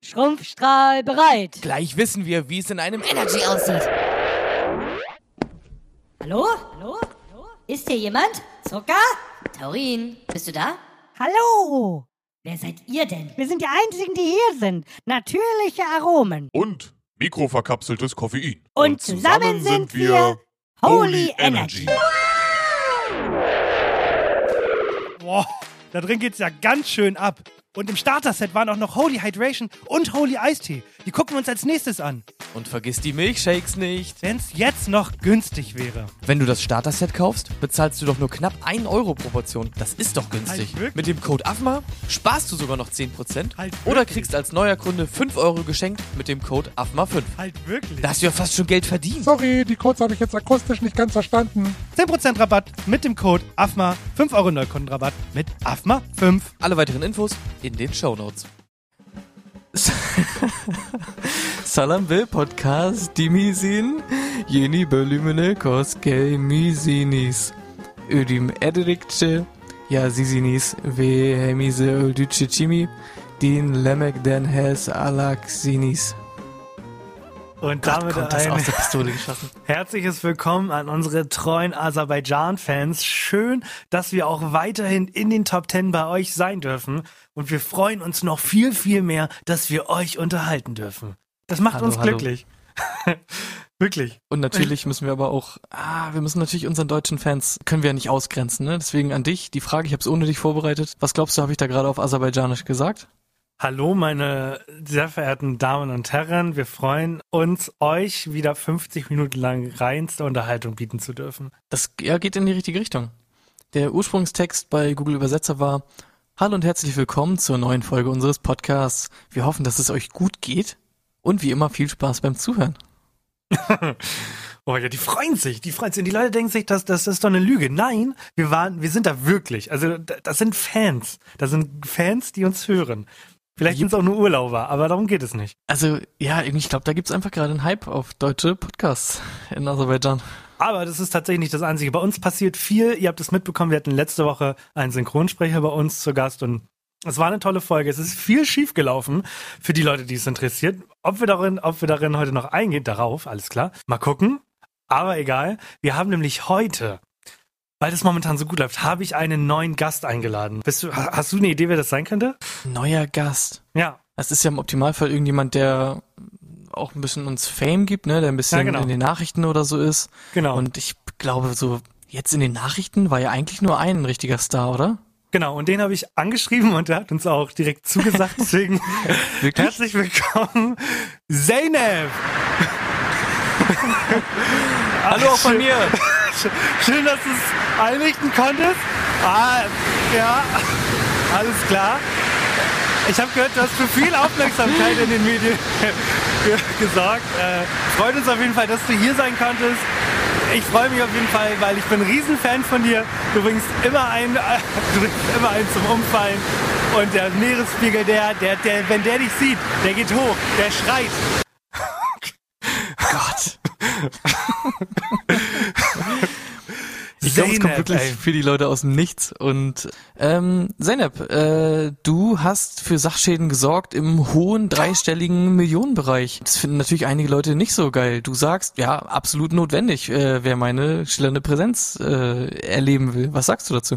Schrumpfstrahl bereit. Gleich wissen wir, wie es in einem Energy aussieht. Hallo? Ist hier jemand? Zucker? Taurin, bist du da? Hallo? Wer seid ihr denn? Wir sind die Einzigen, die hier sind. Natürliche Aromen. Und mikroverkapseltes Koffein. Und zusammen sind wir Holy Energy. Boah, da drin geht's ja ganz schön ab. Und im Starter-Set waren auch noch Holy Hydration und Holy Eistee. Die gucken wir uns als nächstes an. Und vergiss die Milchshakes nicht. Wenn's jetzt noch günstig wäre. Wenn du das Starter-Set kaufst, bezahlst du doch nur knapp 1 Euro pro Portion. Das ist doch günstig. Halt wirklich? Mit dem Code AFMA sparst du sogar noch 10%. Halt oder wirklich? kriegst als neuer Kunde 5 Euro geschenkt mit dem Code AFMA5. Halt wirklich? Da hast du ja fast schon Geld verdient. Sorry, die Codes habe ich jetzt akustisch nicht ganz verstanden. 10% Rabatt mit dem Code AFMA. 5 Euro Neukundenrabatt mit AFMA5. Alle weiteren Infos in den Shownotes. Salam ve podcast dimisin yeni bölümüne hoş geldiniz. Ödüm edildikçe yazisiniz ve hemize öldükçe çimi din lemekten hes alaksiniz. Und damit Kommt das aus ein der Pistole geschossen. herzliches Willkommen an unsere treuen Aserbaidschan-Fans. Schön, dass wir auch weiterhin in den Top 10 bei euch sein dürfen. Und wir freuen uns noch viel, viel mehr, dass wir euch unterhalten dürfen. Das macht uns glücklich. Wirklich. Und natürlich müssen wir aber auch, wir müssen natürlich unseren deutschen Fans, können wir ja nicht ausgrenzen, ne? Deswegen an dich die Frage, ich habe es ohne dich vorbereitet. Was glaubst du, habe ich da gerade auf Aserbaidschanisch gesagt? Hallo, meine sehr verehrten Damen und Herren. Wir freuen uns, euch wieder 50 Minuten lang reinste Unterhaltung bieten zu dürfen. Das geht in die richtige Richtung. Der Ursprungstext bei Google Übersetzer war: Hallo und herzlich willkommen zur neuen Folge unseres Podcasts. Wir hoffen, dass es euch gut geht und wie immer viel Spaß beim Zuhören. Oh ja, die freuen sich. Und die Leute denken sich, das ist doch eine Lüge. Nein, wir sind da wirklich. Also das sind Fans. Das sind Fans, die uns hören. Vielleicht sind es auch nur Urlauber, aber darum geht es nicht. Also ja, ich glaube, da gibt's einfach gerade einen Hype auf deutsche Podcasts in Aserbaidschan. Aber das ist tatsächlich nicht das Einzige. Bei uns passiert viel. Ihr habt es mitbekommen, wir hatten letzte Woche einen Synchronsprecher bei uns zu Gast und es war eine tolle Folge. Es ist viel schief gelaufen für die Leute, die es interessiert. Ob wir darin heute noch eingehen, darauf, alles klar. Mal gucken. Aber egal. Wir haben nämlich heute, weil das momentan so gut läuft, habe ich einen neuen Gast eingeladen. Hast du eine Idee, wer das sein könnte? Neuer Gast. Ja. Das ist ja im Optimalfall irgendjemand, der auch ein bisschen uns Fame gibt, ne, der ein bisschen in den Nachrichten oder so ist. Genau. Und ich glaube, so jetzt in den Nachrichten war ja eigentlich nur ein richtiger Star, oder? Genau, und den habe ich angeschrieben und der hat uns auch direkt zugesagt. Deswegen herzlich willkommen, Zeynep! Hallo auch von mir! Schön, dass du es einrichten konntest. Ja, alles klar. Ich habe gehört, du hast für viel Aufmerksamkeit in den Medien gesorgt. Freut uns auf jeden Fall, dass du hier sein konntest. Ich freue mich auf jeden Fall, weil ich bin ein Riesenfan von dir. Du bringst immer einen zum Umfallen. Und der Meeresspiegel, der, wenn der dich sieht, der geht hoch, der schreit. Gott. Ich glaube, es kommt wirklich für die Leute aus dem Nichts. Und Zeynep, du hast für Sachschäden gesorgt im hohen dreistelligen Millionenbereich. Das finden natürlich einige Leute nicht so geil. Du sagst, ja, absolut notwendig, wer meine schillernde Präsenz erleben will. Was sagst du dazu?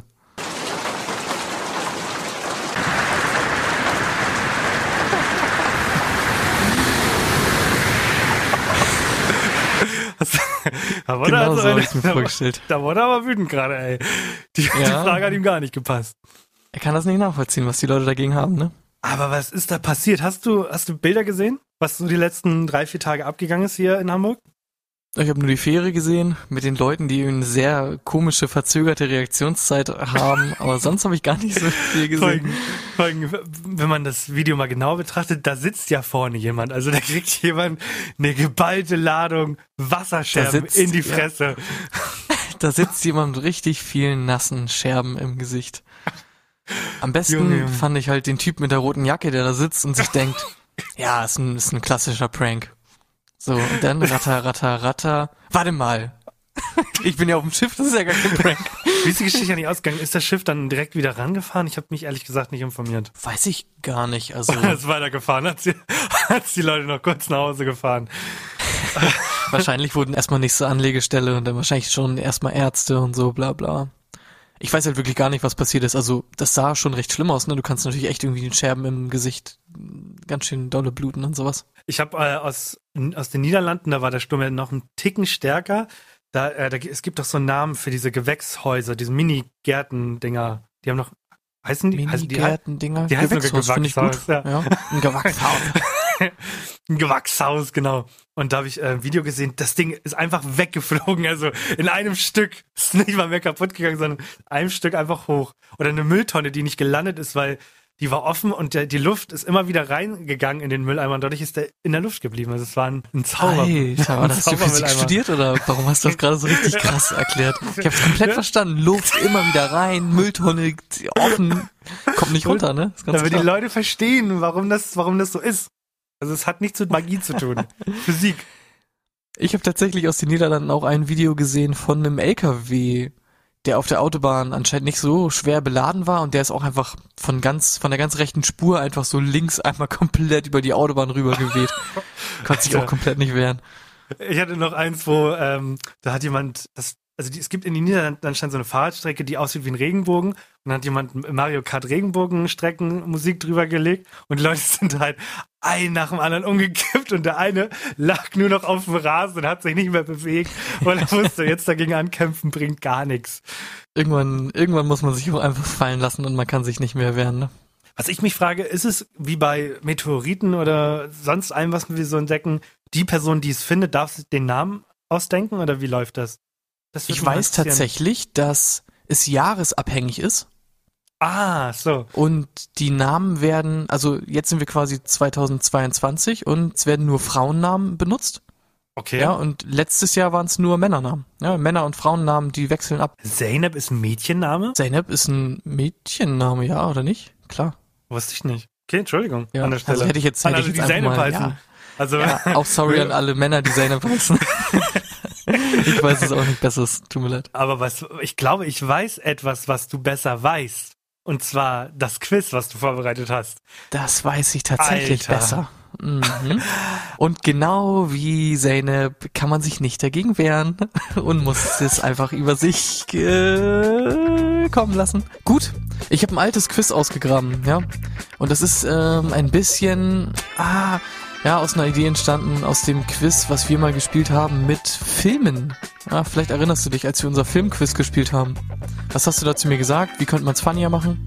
Genau so habe ich es mir vorgestellt. Da wurde er aber wütend gerade, ey. Die Frage hat ihm gar nicht gepasst. Er kann das nicht nachvollziehen, was die Leute dagegen haben, ne? Aber was ist da passiert? Hast du Bilder gesehen, was so die letzten 3-4 Tage abgegangen ist hier in Hamburg? Ich habe nur die Fähre gesehen mit den Leuten, die eine sehr komische, verzögerte Reaktionszeit haben, aber sonst habe ich gar nicht so viel gesehen. Vor allem, wenn man das Video mal genau betrachtet, da sitzt ja vorne jemand. Also da kriegt jemand eine geballte Ladung Wasserscherben in die Fresse. Ja. Da sitzt jemand mit richtig vielen nassen Scherben im Gesicht. Am besten fand ich halt den Typ mit der roten Jacke, der da sitzt und sich denkt, ja, ist ein klassischer Prank. So, und dann ratter. Warte mal. Ich bin ja auf dem Schiff, das ist ja gar kein Prank. Wie ist die Geschichte nicht ausgegangen? Ist das Schiff dann direkt wieder rangefahren? Ich habe mich ehrlich gesagt nicht informiert. Weiß ich gar nicht. Also ist weitergefahren, hat die Leute noch kurz nach Hause gefahren. Wahrscheinlich wurden erstmal nächste Anlegestelle und dann wahrscheinlich schon erstmal Ärzte und so, bla bla. Ich weiß halt wirklich gar nicht, was passiert ist. Also das sah schon recht schlimm aus, ne? Du kannst natürlich echt irgendwie den Scherben im Gesicht ganz schön dolle bluten und sowas. Ich habe aus den Niederlanden, da war der Sturm ja noch einen Ticken stärker. Es gibt doch so einen Namen für diese Gewächshäuser, diese Mini-Gärten-Dinger. Die haben noch, heißen die? Mini-Gärten-Dinger? Die heißen Gewächshaus, finde ich gut. Ja. Ein Gewächshaus. Ein Gewächshaus, genau. Und da habe ich ein Video gesehen, das Ding ist einfach weggeflogen, also in einem Stück. Ist nicht mal mehr kaputt gegangen, sondern in einem Stück einfach hoch. Oder eine Mülltonne, die nicht gelandet ist, weil die war offen und die Luft ist immer wieder reingegangen in den Mülleimer und dadurch ist der in der Luft geblieben. Also es war ein Zauber. Alter, hast du Physik studiert oder warum hast du das gerade so richtig krass erklärt? Ich habe es komplett verstanden. Luft immer wieder rein, Mülltonne offen, kommt nicht runter, ne? Damit die Leute verstehen, warum das so ist. Also es hat nichts mit Magie zu tun. Physik. Ich habe tatsächlich aus den Niederlanden auch ein Video gesehen von einem LKW, der auf der Autobahn anscheinend nicht so schwer beladen war und der ist auch einfach von der ganz rechten Spur einfach so links einmal komplett über die Autobahn rüber geweht. Konnte sich auch komplett nicht wehren. Ich hatte noch eins, wo da hat jemand es gibt in den Niederlanden anscheinend so eine Fahrradstrecke, die aussieht wie ein Regenbogen und dann hat jemand Mario Kart Regenbogenstrecken Musik drüber gelegt und die Leute sind halt ein nach dem anderen umgekippt und der eine lag nur noch auf dem Rasen und hat sich nicht mehr bewegt und er wusste, jetzt dagegen ankämpfen bringt gar nichts. Irgendwann muss man sich auch einfach fallen lassen und man kann sich nicht mehr wehren, ne? Was ich mich frage, ist es wie bei Meteoriten oder sonst allem, was wir so entdecken, die Person, die es findet, darf den Namen ausdenken oder wie läuft das? Ich weiß tatsächlich, dass es jahresabhängig ist. Ah, so. Und die Namen werden, also jetzt sind wir quasi 2022 und es werden nur Frauennamen benutzt. Okay. Ja, und letztes Jahr waren es nur Männernamen. Ja, Männer- und Frauennamen, die wechseln ab. Zeynep ist ein Mädchenname? Zeynep ist ein Mädchenname, ja, oder nicht? Klar. Wusste ich nicht. Okay, Entschuldigung ja, an der Stelle. Also hätte ich jetzt die Zeynep heißen. Ja. Also ja, auch sorry an alle Männer, die Zeynep heißen. Ich weiß es auch nicht besser, es tut mir leid. Aber ich glaube, ich weiß etwas, was du besser weißt. Und zwar das Quiz, was du vorbereitet hast. Das weiß ich tatsächlich Alter. besser. Mhm. Und genau wie Zeynep kann man sich nicht dagegen wehren und muss es einfach über sich kommen lassen. Gut, ich habe ein altes Quiz ausgegraben, ja. Und das ist ein bisschen aus einer Idee entstanden, aus dem Quiz, was wir mal gespielt haben mit Filmen. Ja, vielleicht erinnerst du dich, als wir unser Filmquiz gespielt haben. Was hast du da zu mir gesagt? Wie könnte man es funnier machen?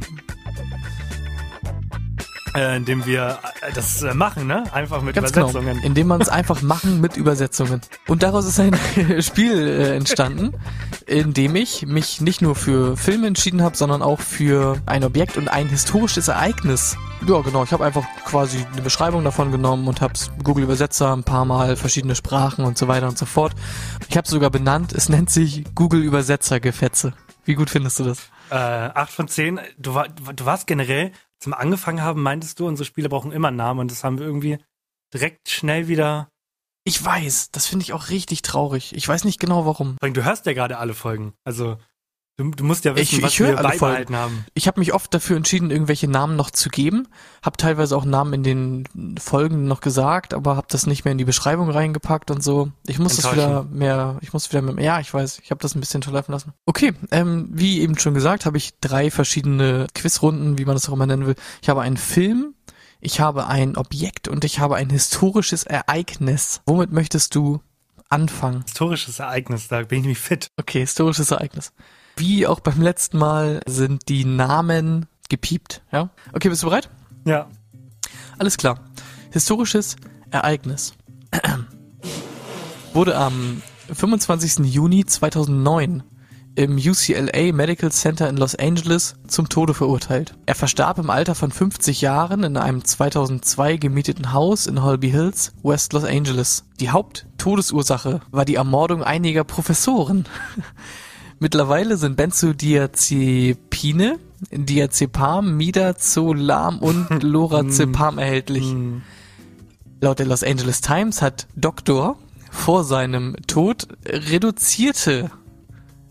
Indem wir das machen, ne? Einfach mit Ganz Übersetzungen. Genau. Indem man es einfach machen mit Übersetzungen. Und daraus ist ein Spiel entstanden, in dem ich mich nicht nur für Filme entschieden habe, sondern auch für ein Objekt und ein historisches Ereignis. Ja, genau. Ich habe einfach quasi eine Beschreibung davon genommen und habe Google Übersetzer ein paar Mal, verschiedene Sprachen und so weiter und so fort. Ich habe sogar benannt, es nennt sich Google Übersetzer Gefetze. Wie gut findest du das? 8 von 10. Du warst generell, zum Angefangen haben, meintest du, unsere Spiele brauchen immer einen Namen und das haben wir irgendwie direkt schnell wieder. Ich weiß, das finde ich auch richtig traurig. Ich weiß nicht genau warum. Du hörst ja gerade alle Folgen. Also du musst ja wissen, was wir beibehalten haben. Ich habe mich oft dafür entschieden, irgendwelche Namen noch zu geben. Habe teilweise auch Namen in den Folgen noch gesagt, aber habe das nicht mehr in die Beschreibung reingepackt und so. Ich muss wieder mehr, ja, ich weiß, ich habe das ein bisschen verlaufen lassen. Okay, wie eben schon gesagt, habe ich 3 verschiedene Quizrunden, wie man das auch immer nennen will. Ich habe einen Film, ich habe ein Objekt und ich habe ein historisches Ereignis. Womit möchtest du anfangen? Historisches Ereignis, da bin ich nämlich fit. Okay, historisches Ereignis. Wie auch beim letzten Mal sind die Namen gepiept, ja? Okay, bist du bereit? Ja. Alles klar. Historisches Ereignis. Wurde am 25. Juni 2009 im UCLA Medical Center in Los Angeles zum Tode verurteilt. Er verstarb im Alter von 50 Jahren in einem 2002 gemieteten Haus in Holby Hills, West Los Angeles. Die Haupttodesursache war die Ermordung einiger Professoren. Mittlerweile sind Benzodiazepine, Diazepam, Midazolam und Lorazepam erhältlich. Laut der Los Angeles Times hat Doktor vor seinem Tod reduzierte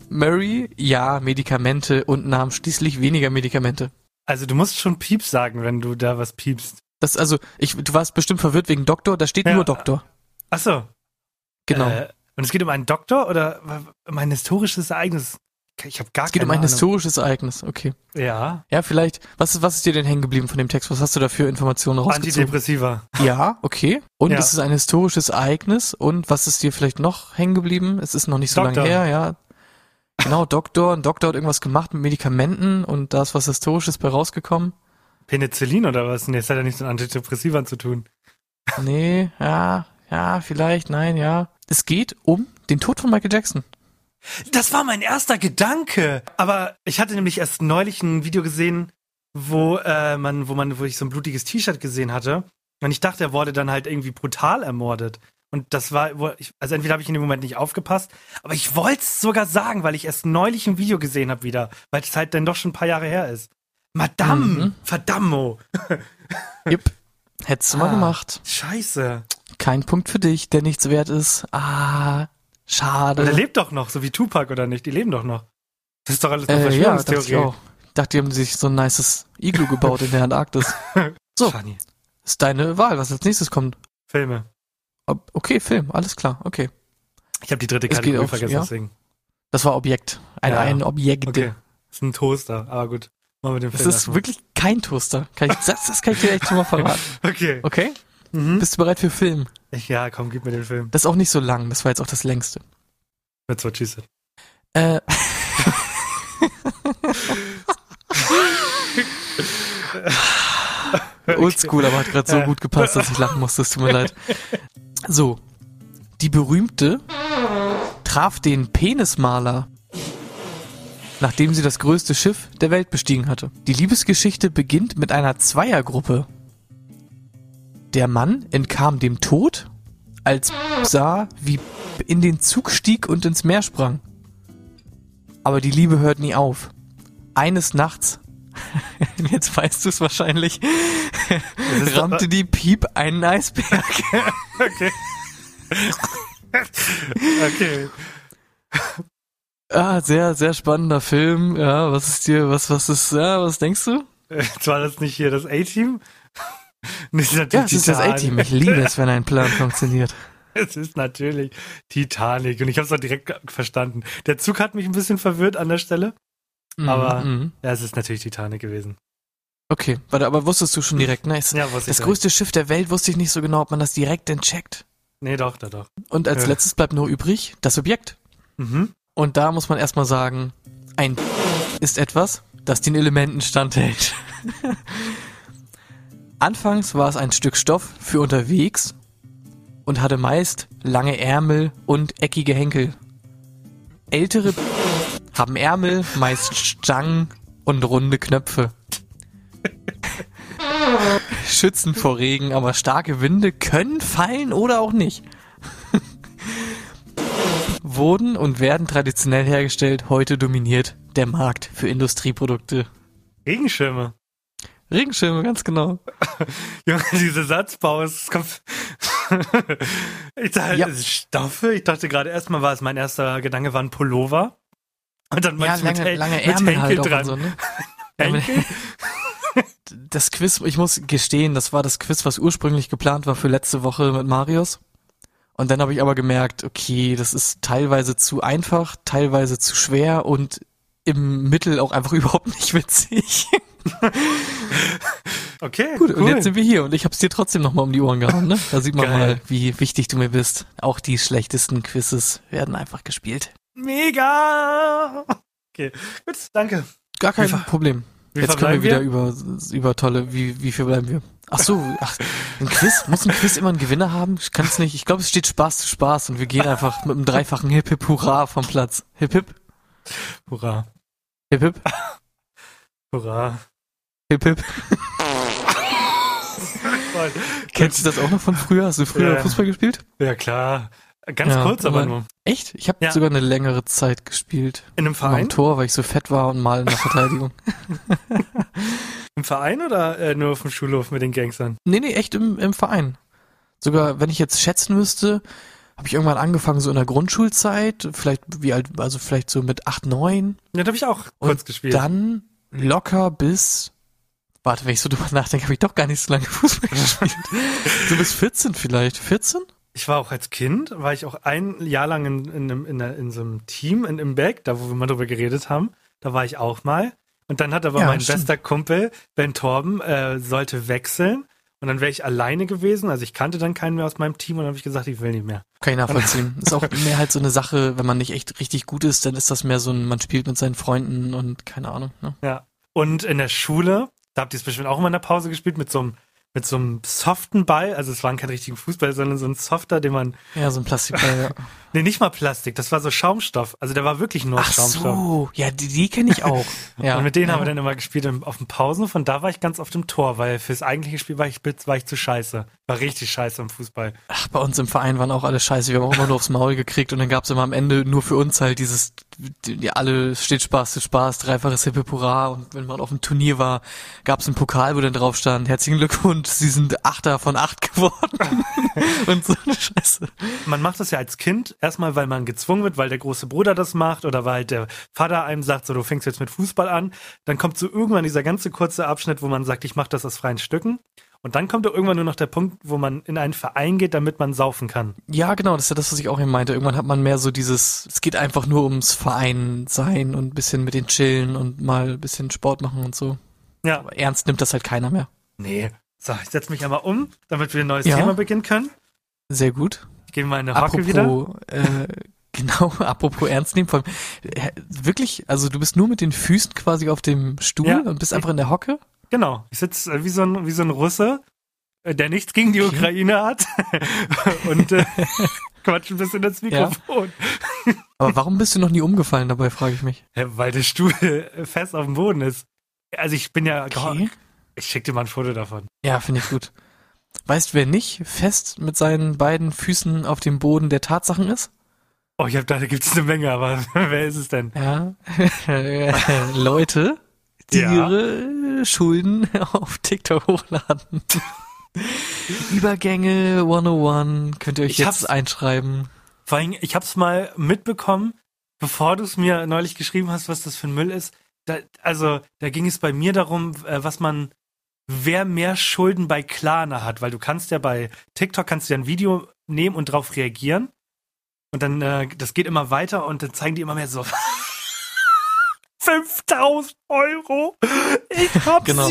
Mary, ja, Medikamente und nahm schließlich weniger Medikamente. Also du musst schon Pieps sagen, wenn du da was piepst. Du warst bestimmt verwirrt wegen Doktor, da steht nur Doktor. Ach so. Genau. Und es geht um einen Doktor oder um ein historisches Ereignis? Ich habe gar keine Ahnung. Es geht um ein historisches Ereignis, okay. Ja. Ja, vielleicht, was ist dir denn hängen geblieben von dem Text? Was hast du da für Informationen rausgezogen? Antidepressiva. Ja, okay. Und es ist ein historisches Ereignis und was ist dir vielleicht noch hängen geblieben? Es ist noch nicht so lange her, ja. Genau, Doktor. Ein Doktor hat irgendwas gemacht mit Medikamenten und da ist was Historisches bei rausgekommen. Penicillin oder was? Nee, das hat ja nichts mit Antidepressivern zu tun. Nee, ja, vielleicht, nein, ja. Es geht um den Tod von Michael Jackson. Das war mein erster Gedanke. Aber ich hatte nämlich erst neulich ein Video gesehen, wo ich so ein blutiges T-Shirt gesehen hatte. Und ich dachte, er wurde dann halt irgendwie brutal ermordet. Und das war, also entweder habe ich in dem Moment nicht aufgepasst, aber ich wollte es sogar sagen, weil ich erst neulich ein Video gesehen habe wieder, weil es halt dann doch schon ein paar Jahre her ist. Madame, verdammo. Jupp, hättest du mal gemacht. Scheiße. Kein Punkt für dich, der nichts wert ist. Schade. Und er lebt doch noch, so wie Tupac oder nicht? Die leben doch noch. Das ist doch alles eine Verschwörungstheorie. Ja, ich dachte, die haben sich so ein nices Iglu gebaut in der Antarktis. So, Funny. ist deine Wahl, was als nächstes kommt. Filme. Okay, Film, alles klar, okay. Ich habe die dritte Kategorie vergessen, deswegen. Das war Objekt. Ein Objekt. Okay. Das ist ein Toaster, aber gut. Machen wir den Film. Das ist wirklich kein Toaster. Das kann ich dir echt schon mal verraten. Okay. Okay? Bist du bereit für Film? Ja, komm, gib mir den Film. Das ist auch nicht so lang, das war jetzt auch das längste. That's what she said. Oldschool, aber hat gerade so gut gepasst, dass ich lachen musste, es tut mir leid. So, die Berühmte traf den Penismaler, nachdem sie das größte Schiff der Welt bestiegen hatte. Die Liebesgeschichte beginnt mit einer Zweiergruppe. Der Mann entkam dem Tod, als sah, wie in den Zug stieg und ins Meer sprang. Aber die Liebe hört nie auf. Eines Nachts, jetzt weißt du es wahrscheinlich, rammte die Piep einen Eisberg. Okay. Okay. Sehr, sehr spannender Film. Ja, was denkst du? Jetzt war das nicht hier das A-Team? Ja, es ist das A-Team. Ich liebe es, wenn ein Plan funktioniert. Es ist natürlich Titanic und ich habe es auch direkt verstanden. Der Zug hat mich ein bisschen verwirrt an der Stelle, aber ja, es ist natürlich Titanic gewesen. Okay, warte, aber wusstest du schon direkt, ne? Ja, wusste ich. Das größte Schiff der Welt wusste ich nicht so genau, ob man das direkt checkt. Nee, doch. Und als letztes bleibt nur übrig das Objekt. Und da muss man erstmal sagen, ein ist etwas, das den Elementen standhält. Anfangs war es ein Stück Stoff für unterwegs und hatte meist lange Ärmel und eckige Henkel. Ältere haben Ärmel, meist Stangen und runde Knöpfe. Schützen vor Regen, aber starke Winde können fallen oder auch nicht. Wurden und werden traditionell hergestellt, heute dominiert der Markt für Industrieprodukte. Regenschirme, ganz genau. Junge, diese Satzbau ist... Ich dachte, Stoffe. Ich dachte gerade erstmal mein erster Gedanke war ein Pullover. Und dann lange Ärmel Henkel halt auch dran. und so, ne? Henkel? Das Quiz, ich muss gestehen, das war das Quiz, was ursprünglich geplant war für letzte Woche mit Marius. Und dann habe ich aber gemerkt, okay, das ist teilweise zu einfach, teilweise zu schwer und im Mittel auch einfach überhaupt nicht witzig. Okay, gut. Cool. Und jetzt sind wir hier und ich hab's dir trotzdem nochmal um die Ohren gehauen, ne? Da sieht man mal, wie wichtig du mir bist. Auch die schlechtesten Quizzes werden einfach gespielt. Mega! Okay, gut, danke. Gar kein Problem. Jetzt können wir wieder über tolle, wie viel bleiben wir? Ach so, ein Quiz? Muss ein Quiz immer einen Gewinner haben? Ich kann es nicht. Ich glaube, es steht Spaß zu Spaß und wir gehen einfach mit einem dreifachen Hip Hip Hurra vom Platz. Hip Hip. Hurra. Hip Hip. Hurra. Hip Hip. Kennst du das auch noch von früher? Hast du früher Fußball gespielt? Ja, klar. Ganz kurz, aber nur. Echt? Ich habe sogar eine längere Zeit gespielt. In einem Verein? Am Tor, weil ich so fett war und mal in der Verteidigung. Im Verein oder nur auf dem Schulhof mit den Gangstern? Nee, echt im Verein. Sogar, wenn ich jetzt schätzen müsste, habe ich irgendwann angefangen, so in der Grundschulzeit, vielleicht wie alt, also vielleicht so mit 8, 9. Ja, da habe ich auch kurz gespielt. Dann locker bis, warte, wenn ich so drüber nachdenke, habe ich doch gar nicht so lange Fußball gespielt. So bis 14 vielleicht. 14? Ich war auch als Kind, war ich auch ein Jahr lang in so einem Team in Imberg, da wo wir mal drüber geredet haben. Da war ich auch mal. Und dann hat aber mein bester Kumpel, Ben Torben, sollte wechseln. Und dann wäre ich alleine gewesen. Also ich kannte dann keinen mehr aus meinem Team und dann habe ich gesagt, ich will nicht mehr. Kann ich nachvollziehen. Ist auch mehr halt so eine Sache, wenn man nicht echt richtig gut ist, dann ist das mehr so ein, man spielt mit seinen Freunden und keine Ahnung. Ne? Ja. Und in der Schule, da habt ihr es bestimmt auch immer in der Pause gespielt, mit so einem soften Ball. Also es war kein richtiger Fußball, sondern so ein softer, den man... Ja, so ein Plastikball, ja. Nee, nicht mal Plastik, das war so Schaumstoff. Also der war wirklich nur Schaumstoff. Ach so, ja, die kenne ich auch. Ja, und mit denen haben wir dann immer gespielt auf dem Pausenhof und da war ich ganz oft im Tor, weil fürs eigentliche Spiel war ich zu scheiße. War richtig scheiße im Fußball. Ach, bei uns im Verein waren auch alle scheiße. Wir haben auch immer nur aufs Maul gekriegt und dann gab's immer am Ende nur für uns halt dieses, alle steht Spaß zu Spaß, dreifaches Hippe Hurra, und wenn man auf dem Turnier war, gab's einen Pokal, wo dann drauf stand, herzlichen Glückwunsch, Sie sind 8. von 8 geworden. Und so eine Scheiße. Man macht das ja als Kind erstmal, weil man gezwungen wird, weil der große Bruder das macht oder weil halt der Vater einem sagt, so, du fängst jetzt mit Fußball an. Dann kommt so irgendwann dieser ganze kurze Abschnitt, wo man sagt, ich mache das aus freien Stücken. Und dann kommt irgendwann nur noch der Punkt, wo man in einen Verein geht, damit man saufen kann. Ja, genau, das ist ja das, was ich auch eben meinte. Irgendwann hat man mehr so dieses, es geht einfach nur ums Verein sein und ein bisschen mit den chillen und mal ein bisschen Sport machen und so. Ja. Aber ernst nimmt das halt keiner mehr. Nee. So, ich setze mich einmal um, damit wir ein neues Thema beginnen können. Sehr gut. Ich gehe mal in eine Hocke wieder. Genau, apropos ernst nehmen, wirklich, also du bist nur mit den Füßen quasi auf dem Stuhl und bist einfach in der Hocke? Genau, ich sitze wie so ein Russe, der nichts gegen die Ukraine hat und quatsch ein bisschen ins Mikrofon. Ja. Aber warum bist du noch nie umgefallen dabei, frage ich mich. Weil der Stuhl fest auf dem Boden ist. Also ich bin ja... Okay. Ich schick dir mal ein Foto davon. Ja, finde ich gut. Weißt du, wer nicht fest mit seinen beiden Füßen auf dem Boden der Tatsachen ist? Oh, ich habe gedacht, da gibt's eine Menge, aber wer ist es denn? Ja, Leute, die ihre Schulden auf TikTok hochladen. Übergänge 101, könnt ihr euch jetzt einschreiben. Vor allem, ich hab's mal mitbekommen, bevor du es mir neulich geschrieben hast, was das für ein Müll ist. Da ging es bei mir darum, wer mehr Schulden bei Klarna hat, weil du kannst ja bei TikTok ein Video nehmen und drauf reagieren. Und dann, das geht immer weiter und dann zeigen die immer mehr so 5.000 €. Ich hab 7.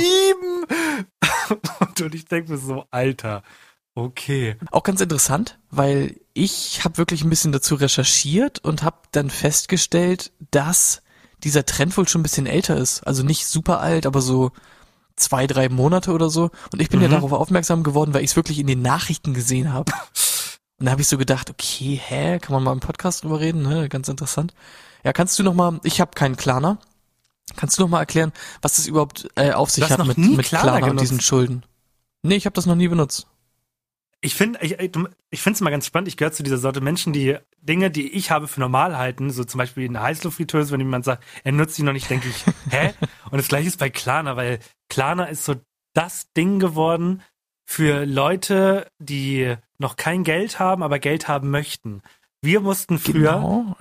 Und ich denke mir so, Alter, okay. Auch ganz interessant, weil ich habe wirklich ein bisschen dazu recherchiert und habe dann festgestellt, dass dieser Trend wohl schon ein bisschen älter ist. Also nicht super alt, aber so 2, 3 Monate oder so. Und ich bin ja darauf aufmerksam geworden, weil ich es wirklich in den Nachrichten gesehen habe. Und da habe ich so gedacht, okay, kann man mal im Podcast drüber reden? Ne? Ganz interessant. Ja, kannst du noch mal, ich habe keinen Klarna. Kannst du noch mal erklären, was das überhaupt auf sich hat mit Klarna und diesen Schulden? Nee, ich habe das noch nie benutzt. Ich finde es mal ganz spannend. Ich gehöre zu dieser Sorte Menschen, die Dinge, die ich habe für normal halten, so zum Beispiel eine Heißluftfritteuse, wenn jemand sagt, er nutzt die noch nicht, denke ich, hä? Und das Gleiche ist bei Klarna, weil Klarna ist so das Ding geworden für Leute, die noch kein Geld haben, aber Geld haben möchten. Wir mussten früher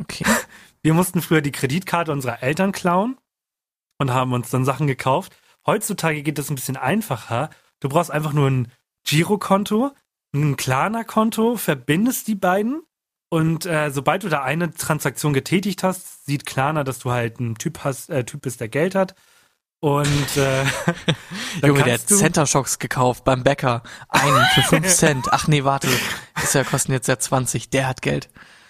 die Kreditkarte unserer Eltern klauen und haben uns dann Sachen gekauft. Heutzutage geht das ein bisschen einfacher. Du brauchst einfach nur ein Girokonto, ein Klarna-Konto, verbindest die beiden und sobald du da eine Transaktion getätigt hast, sieht Klarna, dass du halt ein Typ bist, der Geld hat. Und Junge, der hat Center Shocks gekauft beim Bäcker. Einen für 5 Cent. Ach nee, warte. Kosten jetzt ja 20. Der hat Geld.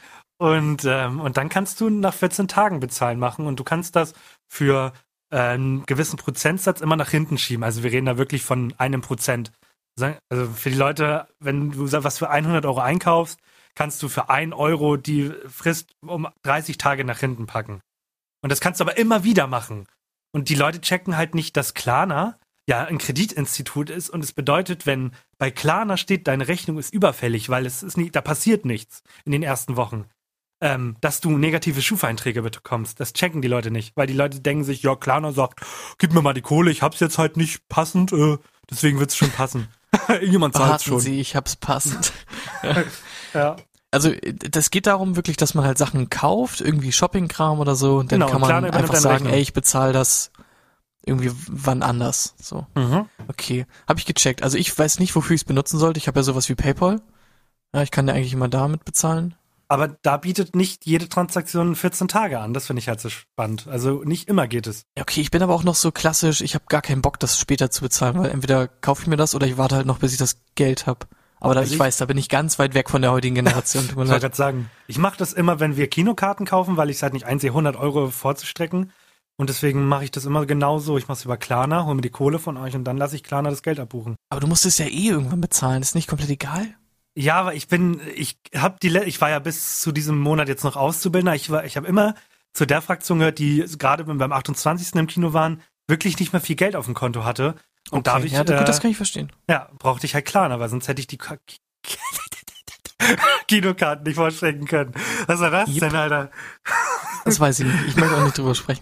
Und dann kannst du nach 14 Tagen bezahlen machen und du kannst das für einen gewissen Prozentsatz immer nach hinten schieben. Also wir reden da wirklich von 1%. Also für die Leute, wenn du was für 100 € einkaufst, kannst du für 1 € die Frist um 30 Tage nach hinten packen. Und das kannst du aber immer wieder machen. Und die Leute checken halt nicht, dass Klarna ja ein Kreditinstitut ist und es bedeutet, wenn bei Klarna steht, deine Rechnung ist überfällig, weil da passiert nichts in den ersten Wochen, dass du negative Schufa-Einträge bekommst. Das checken die Leute nicht, weil die Leute denken sich, ja, Klarna sagt, gib mir mal die Kohle, ich hab's jetzt halt nicht passend, deswegen wird's schon passen. Irgendjemand zahlt schon. Sie, ich hab's passend. Ja. Also das geht darum wirklich, dass man halt Sachen kauft, irgendwie Shoppingkram oder so, und dann Genau, kann man Klarna übernimmt einfach dann sagen, Rechnung. ey, ich bezahle das irgendwie wann anders. So. Okay, habe ich gecheckt. Also ich weiß nicht, wofür ich es benutzen sollte. Ich habe ja sowas wie PayPal. Ja, ich kann ja eigentlich immer damit bezahlen. Aber da bietet nicht jede Transaktion 14 Tage an. Das finde ich halt so spannend. Also nicht immer geht es. Ja, okay, ich bin aber auch noch so klassisch, ich habe gar keinen Bock, das später zu bezahlen, weil entweder kaufe ich mir das oder ich warte halt noch, bis ich das Geld habe. Aber Also ich weiß, da bin ich ganz weit weg von der heutigen Generation. Tut mir Ich wollte leid. gerade sagen, ich mache das immer, wenn wir Kinokarten kaufen, weil ich es halt nicht einsehe, 100 Euro vorzustrecken. Und deswegen mache ich das immer genauso. Ich mache es über Klarna, hole mir die Kohle von euch und dann lasse ich Klarna das Geld abbuchen. Aber du musst es ja eh irgendwann bezahlen, ist nicht komplett egal? Ja, aber ich war ja bis zu diesem Monat jetzt noch Auszubildender. Ich habe immer zu der Fraktion gehört, die gerade beim 28. im Kino waren, wirklich nicht mehr viel Geld auf dem Konto hatte. Und dadurch, ja, gut, das kann ich verstehen. ja, brauchte ich halt Klarna, weil sonst hätte ich die Kinokarten nicht vorstrecken können. Was war das denn, Alter? Das weiß ich nicht. Ich möchte auch nicht drüber sprechen.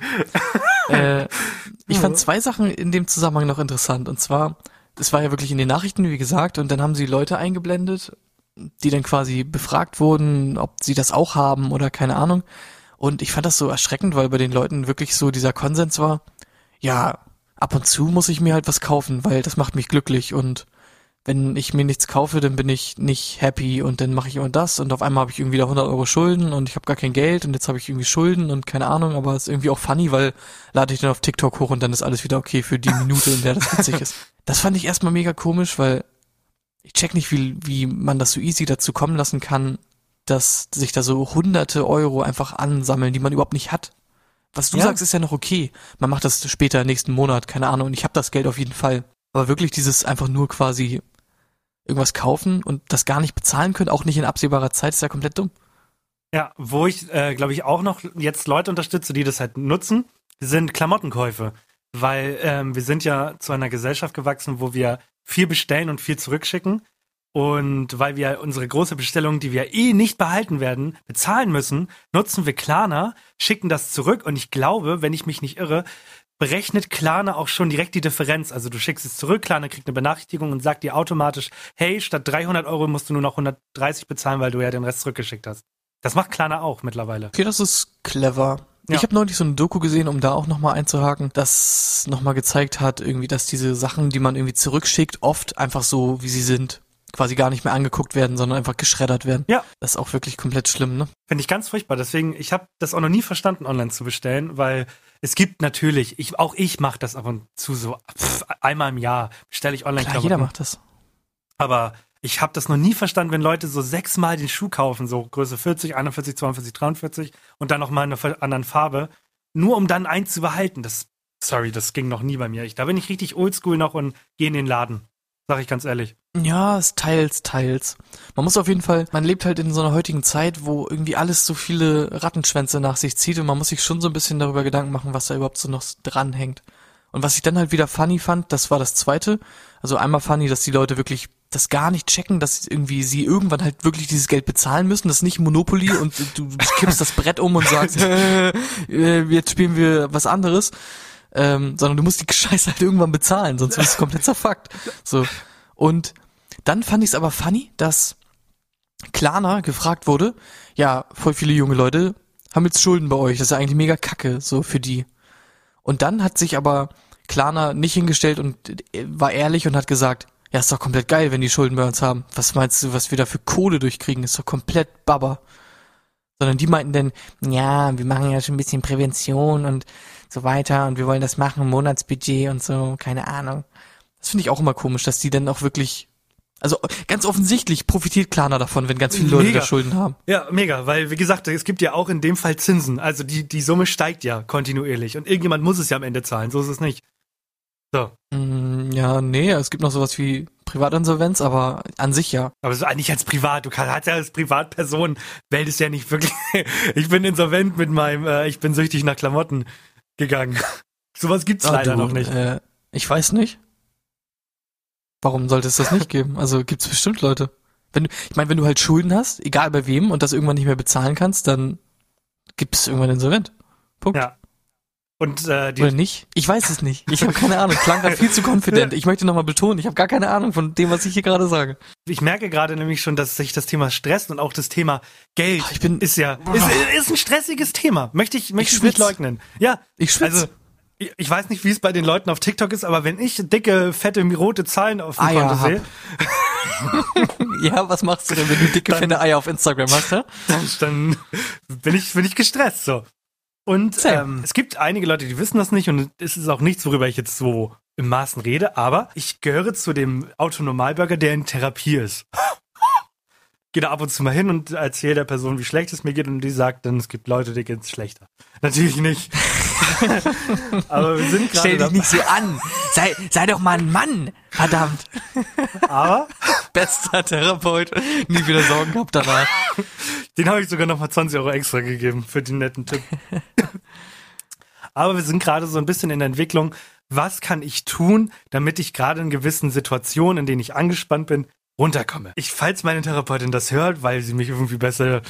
Ich fand 2 Sachen in dem Zusammenhang noch interessant. Und zwar, es war ja wirklich in den Nachrichten, wie gesagt, und dann haben sie Leute eingeblendet, die dann quasi befragt wurden, ob sie das auch haben oder keine Ahnung. Und ich fand das so erschreckend, weil bei den Leuten wirklich so dieser Konsens war, ja, ab und zu muss ich mir halt was kaufen, weil das macht mich glücklich, und wenn ich mir nichts kaufe, dann bin ich nicht happy und dann mache ich immer das und auf einmal habe ich irgendwie da 100 Euro Schulden und ich habe gar kein Geld und jetzt habe ich irgendwie Schulden und keine Ahnung, aber es ist irgendwie auch funny, weil lade ich dann auf TikTok hoch und dann ist alles wieder okay für die Minute, in der das witzig ist. Das fand ich erstmal mega komisch, weil ich check nicht, wie man das so easy dazu kommen lassen kann, dass sich da so hunderte Euro einfach ansammeln, die man überhaupt nicht hat. Was du sagst, ist ja noch okay. Man macht das später nächsten Monat, keine Ahnung, und ich habe das Geld auf jeden Fall. Aber wirklich dieses einfach nur quasi irgendwas kaufen und das gar nicht bezahlen können, auch nicht in absehbarer Zeit, ist ja komplett dumm. Ja, wo ich, glaube ich, auch noch jetzt Leute unterstütze, die das halt nutzen, sind Klamottenkäufe. Weil wir sind ja zu einer Gesellschaft gewachsen, wo wir viel bestellen und viel zurückschicken. Und weil wir unsere große Bestellung, die wir eh nicht behalten werden, bezahlen müssen, nutzen wir Klarna, schicken das zurück. Und ich glaube, wenn ich mich nicht irre, berechnet Klarna auch schon direkt die Differenz. Also du schickst es zurück, Klarna kriegt eine Benachrichtigung und sagt dir automatisch, hey, statt 300 Euro musst du nur noch 130 bezahlen, weil du ja den Rest zurückgeschickt hast. Das macht Klarna auch mittlerweile. Okay, das ist clever. Ja. Ich habe neulich so eine Doku gesehen, um da auch nochmal einzuhaken, das nochmal gezeigt hat, irgendwie, dass diese Sachen, die man irgendwie zurückschickt, oft einfach so, wie sie sind, quasi gar nicht mehr angeguckt werden, sondern einfach geschreddert werden. Ja. Das ist auch wirklich komplett schlimm, ne? Finde ich ganz furchtbar. Deswegen, ich habe das auch noch nie verstanden, online zu bestellen, weil es gibt natürlich, auch ich mache das ab und zu so, einmal im Jahr bestelle ich online. Klar, jeder macht das. Aber ich habe das noch nie verstanden, wenn Leute so 6-mal den Schuh kaufen, so Größe 40, 41, 42, 43 und dann nochmal in einer anderen Farbe, nur um dann eins zu behalten. Das ging noch nie bei mir. Da bin ich richtig oldschool noch und gehe in den Laden. Sag ich ganz ehrlich. Ja, es teils. Man muss auf jeden Fall, man lebt halt in so einer heutigen Zeit, wo irgendwie alles so viele Rattenschwänze nach sich zieht und man muss sich schon so ein bisschen darüber Gedanken machen, was da überhaupt so noch dranhängt. Und was ich dann halt wieder funny fand, das war das Zweite. Also einmal funny, dass die Leute wirklich das gar nicht checken, dass irgendwie sie irgendwann halt wirklich dieses Geld bezahlen müssen. Das ist nicht Monopoly und du kippst das Brett um und sagst, jetzt spielen wir was anderes. Sondern du musst die Scheiße halt irgendwann bezahlen, sonst bist du komplett zerfuckt. So. Und dann fand ich es aber funny, dass Klarna gefragt wurde, ja, voll viele junge Leute haben jetzt Schulden bei euch, das ist ja eigentlich mega kacke, so für die. Und dann hat sich aber Klarna nicht hingestellt und war ehrlich und hat gesagt, ja, ist doch komplett geil, wenn die Schulden bei uns haben. Was meinst du, was wir da für Kohle durchkriegen? Ist doch komplett Baba. Sondern die meinten dann, ja, wir machen ja schon ein bisschen Prävention und so weiter und wir wollen das machen, Monatsbudget und so, keine Ahnung. Das finde ich auch immer komisch, dass die dann auch wirklich, also ganz offensichtlich profitiert Klarna davon, wenn ganz viele Leute da Schulden haben. Ja, mega, weil wie gesagt, es gibt ja auch in dem Fall Zinsen, also die Summe steigt ja kontinuierlich und irgendjemand muss es ja am Ende zahlen, so ist es nicht. So. Ja, nee, es gibt noch sowas wie Privatinsolvenz, aber an sich ja. Aber so eigentlich als Privat, hast ja als Privatperson, meldest ja nicht wirklich, ich bin insolvent mit meinem, ich bin süchtig nach Klamotten gegangen. Sowas gibt's leider noch nicht. Ich weiß nicht. Warum sollte es das nicht geben? Also gibt's bestimmt Leute. Wenn du halt Schulden hast, egal bei wem, und das irgendwann nicht mehr bezahlen kannst, dann gibt's irgendwann insolvent. Punkt. Ja. Und oder nicht? Ich weiß es nicht. Ich habe keine Ahnung. Klang gerade viel zu confident. Ich möchte nochmal betonen, ich habe gar keine Ahnung von dem, was ich hier gerade sage. Ich merke gerade nämlich schon, dass sich das Thema stresst und auch das Thema Geld ist ein stressiges Thema. Möchte ich nicht leugnen. Ja, ich schwitze. Also ich weiß nicht, wie es bei den Leuten auf TikTok ist, aber wenn ich dicke, fette, rote Zahlen auf dem Konto sehe. Ja, was machst du denn, wenn du dicke, fette Eier auf Instagram hast, ja? Dann bin ich gestresst, so. Und es gibt einige Leute, die wissen das nicht und es ist auch nichts, worüber ich jetzt so im Maßen rede, aber ich gehöre zu dem Autonormalbürger, der in Therapie ist. Gehe da ab und zu mal hin und erzähle der Person, wie schlecht es mir geht und die sagt dann, es gibt Leute, denen geht's schlechter. Natürlich nicht. Aber wir sind gerade Stell dich nicht so an. Sei doch mal ein Mann. Verdammt. Aber bester Therapeut. Nie wieder Sorgen gehabt danach. Den habe ich sogar nochmal 20 € extra gegeben für den netten Tipp. Aber wir sind gerade so ein bisschen in der Entwicklung. Was kann ich tun, damit ich gerade in gewissen Situationen, in denen ich angespannt bin, runterkomme? Falls meine Therapeutin das hört, weil sie mich irgendwie besser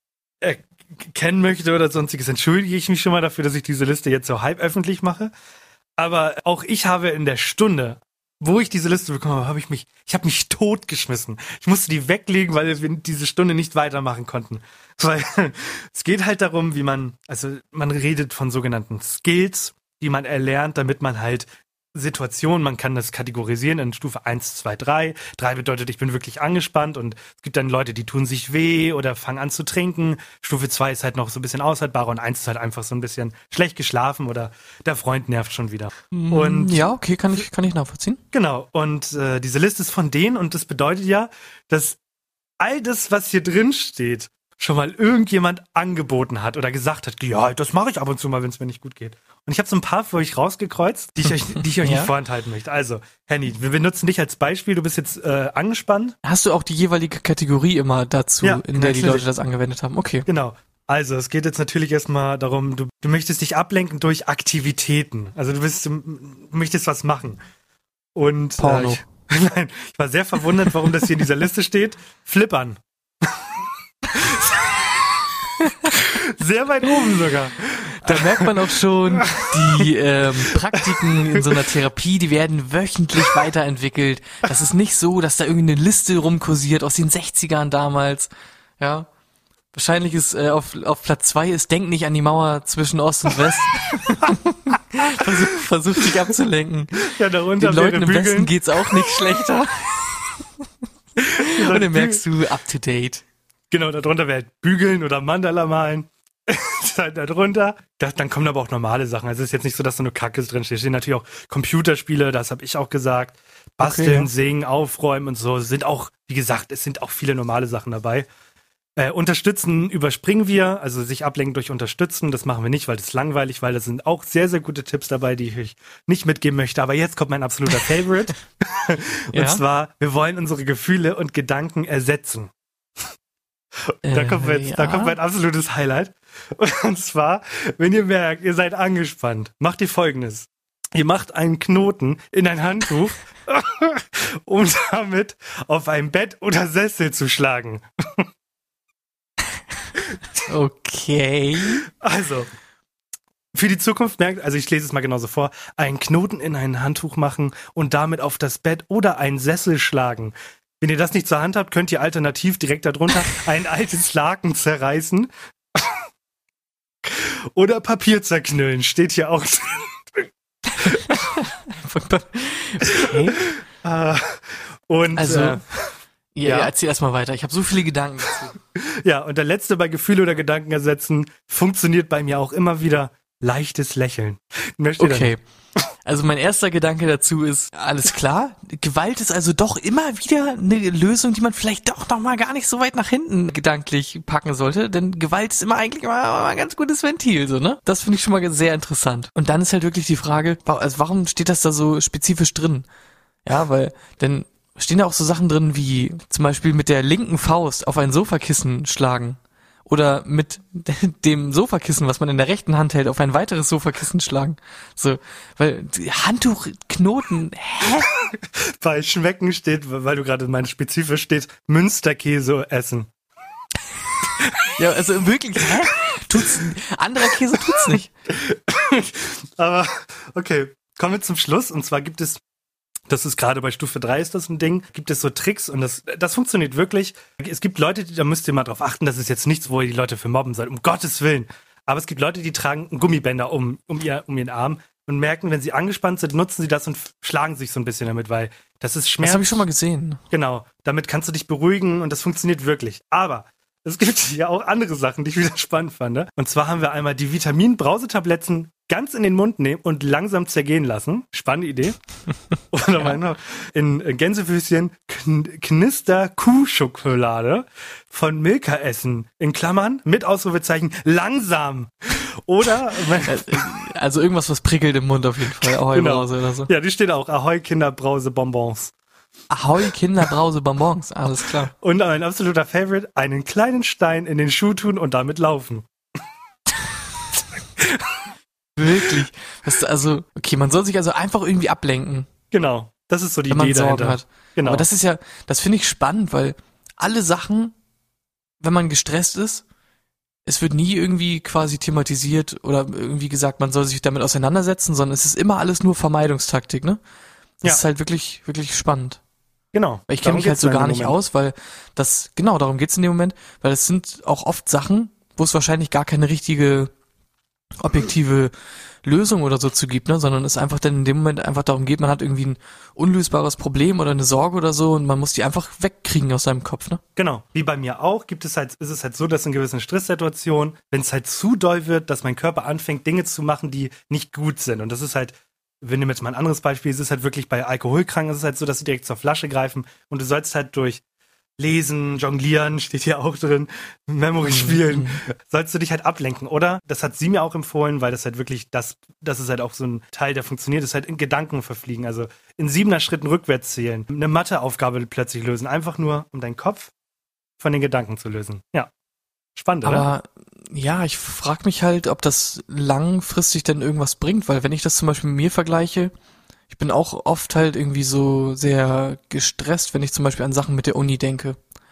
kennen möchte oder sonstiges, entschuldige ich mich schon mal dafür, dass ich diese Liste jetzt so halb öffentlich mache. Aber auch ich habe in der Stunde, wo ich diese Liste bekommen habe, ich habe mich totgeschmissen. Ich musste die weglegen, weil wir diese Stunde nicht weitermachen konnten. Weil es geht halt darum, man redet von sogenannten Skills, die man erlernt, damit man halt Situationen, man kann das kategorisieren in Stufe 1, 2, 3. 3 bedeutet, ich bin wirklich angespannt und es gibt dann Leute, die tun sich weh oder fangen an zu trinken. Stufe 2 ist halt noch so ein bisschen aushaltbarer und 1 ist halt einfach so ein bisschen schlecht geschlafen oder der Freund nervt schon wieder. Und ja, okay, kann ich nachvollziehen. Genau, und diese Liste ist von denen und das bedeutet ja, dass all das, was hier drin steht, schon mal irgendjemand angeboten hat oder gesagt hat, ja, das mache ich ab und zu mal, wenn es mir nicht gut geht. Und ich habe so ein paar für euch rausgekreuzt, die ich euch nicht vorenthalten möchte. Also, Henny, wir benutzen dich als Beispiel, du bist jetzt angespannt. Hast du auch die jeweilige Kategorie immer dazu, ja, in der die Leute das angewendet haben? Okay. Genau. Also, es geht jetzt natürlich erstmal darum, du möchtest dich ablenken durch Aktivitäten. Also, du möchtest was machen. Und Porno. Nein, ich war sehr verwundert, warum das hier in dieser Liste steht. Flippern. Sehr weit oben sogar. Da merkt man auch schon, die Praktiken in so einer Therapie, die werden wöchentlich weiterentwickelt. Das ist nicht so, dass da irgendeine Liste rumkursiert aus den 60ern damals. Ja. Wahrscheinlich ist auf Platz 2 ist Denk nicht an die Mauer zwischen Ost und West. Versucht sich abzulenken. Ja, darunter den Leuten im Westen geht's auch nicht schlechter. Und dann merkst du, up to date. Genau, darunter wäre Bügeln oder Mandala malen. Darunter. Dann kommen aber auch normale Sachen. Also es ist jetzt nicht so, dass da nur Kacke drin steht. Es stehen natürlich auch Computerspiele, das habe ich auch gesagt. Basteln, Singen, Aufräumen und so. Sind auch, wie gesagt, es sind auch viele normale Sachen dabei. Unterstützen überspringen wir, also sich ablenken durch Unterstützen, das machen wir nicht, weil das ist langweilig, weil da sind auch sehr, sehr gute Tipps dabei, die ich euch nicht mitgeben möchte. Aber jetzt kommt mein absoluter Favorite. Und zwar, wir wollen unsere Gefühle und Gedanken ersetzen. Da kommt mein absolutes Highlight. Und zwar, wenn ihr merkt, ihr seid angespannt, macht ihr Folgendes. Ihr macht einen Knoten in ein Handtuch, um damit auf ein Bett oder Sessel zu schlagen. Okay. Also, für die Zukunft merkt, also ich lese es mal genauso vor, einen Knoten in ein Handtuch machen und damit auf das Bett oder einen Sessel schlagen. Wenn ihr das nicht zur Hand habt, könnt ihr alternativ direkt darunter ein altes Laken zerreißen oder Papier zerknüllen, steht hier auch drin. Okay. Und also, ja, erzähl erstmal weiter. Ich habe so viele Gedanken dazu. Ja, und der letzte bei Gefühle oder Gedanken ersetzen funktioniert bei mir auch immer wieder leichtes Lächeln. Okay. Also mein erster Gedanke dazu ist, alles klar, Gewalt ist also doch immer wieder eine Lösung, die man vielleicht doch noch mal gar nicht so weit nach hinten gedanklich packen sollte, denn Gewalt ist immer eigentlich immer ein ganz gutes Ventil, so, ne? Das finde ich schon mal sehr interessant. Und dann ist halt wirklich die Frage, also warum steht das da so spezifisch drin? Ja, weil, denn stehen da auch so Sachen drin wie zum Beispiel mit der linken Faust auf ein Sofakissen schlagen. Oder mit dem Sofakissen, was man in der rechten Hand hält, auf ein weiteres Sofakissen schlagen. So, weil Handtuchknoten, Bei Schmecken steht, weil du gerade meinst, spezifisch steht, Münsterkäse essen. Ja, also wirklich, Anderer Käse tut's nicht. Aber, okay, kommen wir zum Schluss. Und zwar gibt es, das ist gerade bei Stufe 3 ist das ein Ding, gibt es so Tricks und das funktioniert wirklich. Es gibt Leute, da müsst ihr mal drauf achten, das ist jetzt nichts, wo ihr die Leute für mobben sollt, um Gottes Willen. Aber es gibt Leute, die tragen Gummibänder um ihren Arm und merken, wenn sie angespannt sind, nutzen sie das und schlagen sich so ein bisschen damit, weil das ist Schmerz. Das habe ich schon mal gesehen. Genau, damit kannst du dich beruhigen und das funktioniert wirklich. Aber es gibt ja auch andere Sachen, die ich wieder spannend fand. Ne? Und zwar haben wir einmal die Vitamin-Brausetabletten ganz in den Mund nehmen und langsam zergehen lassen. Spannende Idee. Oder mal noch in Gänsefüßchen Knister-Kuhschokolade von Milka essen. In Klammern mit Ausrufezeichen langsam. Oder also irgendwas, was prickelt im Mund auf jeden Fall. Ahoi-Brause oder so. Ja, die steht auch. Ahoi Kinderbrause-Bonbons. Ahoi Kinderbrause-Bonbons, alles klar. Und mein absoluter Favorite, einen kleinen Stein in den Schuh tun und damit laufen. Wirklich. Also, okay, man soll sich also einfach irgendwie ablenken. Genau, das ist so die Idee Idee Sorgen dahinter. Hat. Genau. Aber das finde ich spannend, weil alle Sachen, wenn man gestresst ist, es wird nie irgendwie quasi thematisiert oder irgendwie gesagt, man soll sich damit auseinandersetzen, sondern es ist immer alles nur Vermeidungstaktik, ne? Das ist halt wirklich, wirklich spannend. Genau. Weil ich kenne mich halt so gar nicht aus, weil darum geht's in dem Moment, weil es sind auch oft Sachen, wo es wahrscheinlich gar keine richtige objektive Lösung oder so zu gibt, ne, sondern es einfach dann in dem Moment einfach darum geht, man hat irgendwie ein unlösbares Problem oder eine Sorge oder so und man muss die einfach wegkriegen aus seinem Kopf, ne? Genau. Wie bei mir auch, ist es halt so, dass in gewissen Stresssituationen, wenn es halt zu doll wird, dass mein Körper anfängt, Dinge zu machen, die nicht gut sind. Und das ist halt, wir nehmen jetzt mal ein anderes Beispiel, es ist halt wirklich bei Alkoholkranken, es ist halt so, dass sie direkt zur Flasche greifen und du sollst halt durch Lesen, Jonglieren, steht hier auch drin, Memory spielen, sollst du dich halt ablenken, oder? Das hat sie mir auch empfohlen, weil das halt wirklich, das ist halt auch so ein Teil, der funktioniert, ist halt in Gedanken verfliegen, also in 7er Schritten rückwärts zählen, eine Matheaufgabe plötzlich lösen, einfach nur, um deinen Kopf von den Gedanken zu lösen. Ja, spannend, oder? Aber ja, ich frage mich halt, ob das langfristig denn irgendwas bringt, weil wenn ich das zum Beispiel mit mir vergleiche, ich bin auch oft halt irgendwie so sehr gestresst, wenn ich zum Beispiel an Sachen mit der Uni denke.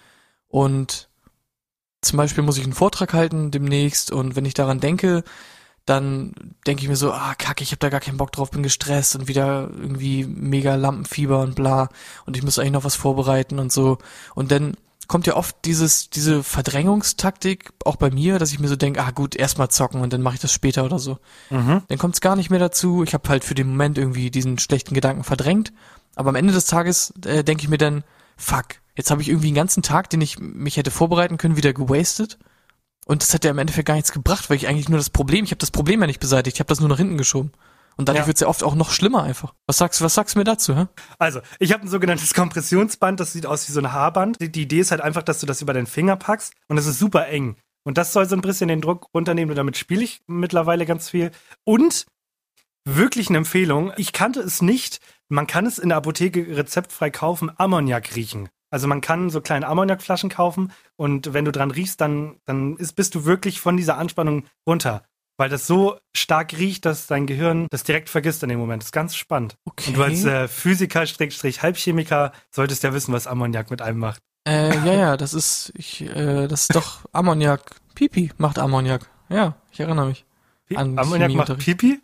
Und zum Beispiel muss ich einen Vortrag halten demnächst und wenn ich daran denke, dann denke ich mir so, kacke, ich habe da gar keinen Bock drauf, bin gestresst und wieder irgendwie mega Lampenfieber und bla und ich muss eigentlich noch was vorbereiten und so. Und dann kommt ja oft diese Verdrängungstaktik, auch bei mir, dass ich mir so denke, gut, erstmal zocken und dann mache ich das später oder so. Dann kommt es gar nicht mehr dazu. Ich habe halt für den Moment irgendwie diesen schlechten Gedanken verdrängt. Aber am Ende des Tages denke ich mir dann, fuck, jetzt habe ich irgendwie einen ganzen Tag, den ich mich hätte vorbereiten können, wieder gewastet. Und das hat ja im Endeffekt gar nichts gebracht, weil ich eigentlich nur ich habe das Problem ja nicht beseitigt, ich habe das nur nach hinten geschoben. Und dadurch wird's ja oft auch noch schlimmer einfach. Was sagst du mir dazu, hä? Also, ich habe ein sogenanntes Kompressionsband, das sieht aus wie so ein Haarband. Die Idee ist halt einfach, dass du das über deinen Finger packst und das ist super eng. Und das soll so ein bisschen den Druck runternehmen und damit spiele ich mittlerweile ganz viel. Und wirklich eine Empfehlung, ich kannte es nicht, man kann es in der Apotheke rezeptfrei kaufen, Ammoniak riechen. Also man kann so kleine Ammoniakflaschen kaufen und wenn du dran riechst, dann bist du wirklich von dieser Anspannung runter. Weil das so stark riecht, dass dein Gehirn das direkt vergisst in dem Moment. Das ist ganz spannend. Okay. Und du als Physiker-Halbchemiker solltest ja wissen, was Ammoniak mit einem macht. Das ist doch Ammoniak. Pipi macht Ammoniak. Ja, ich erinnere mich. Ammoniak macht Pipi?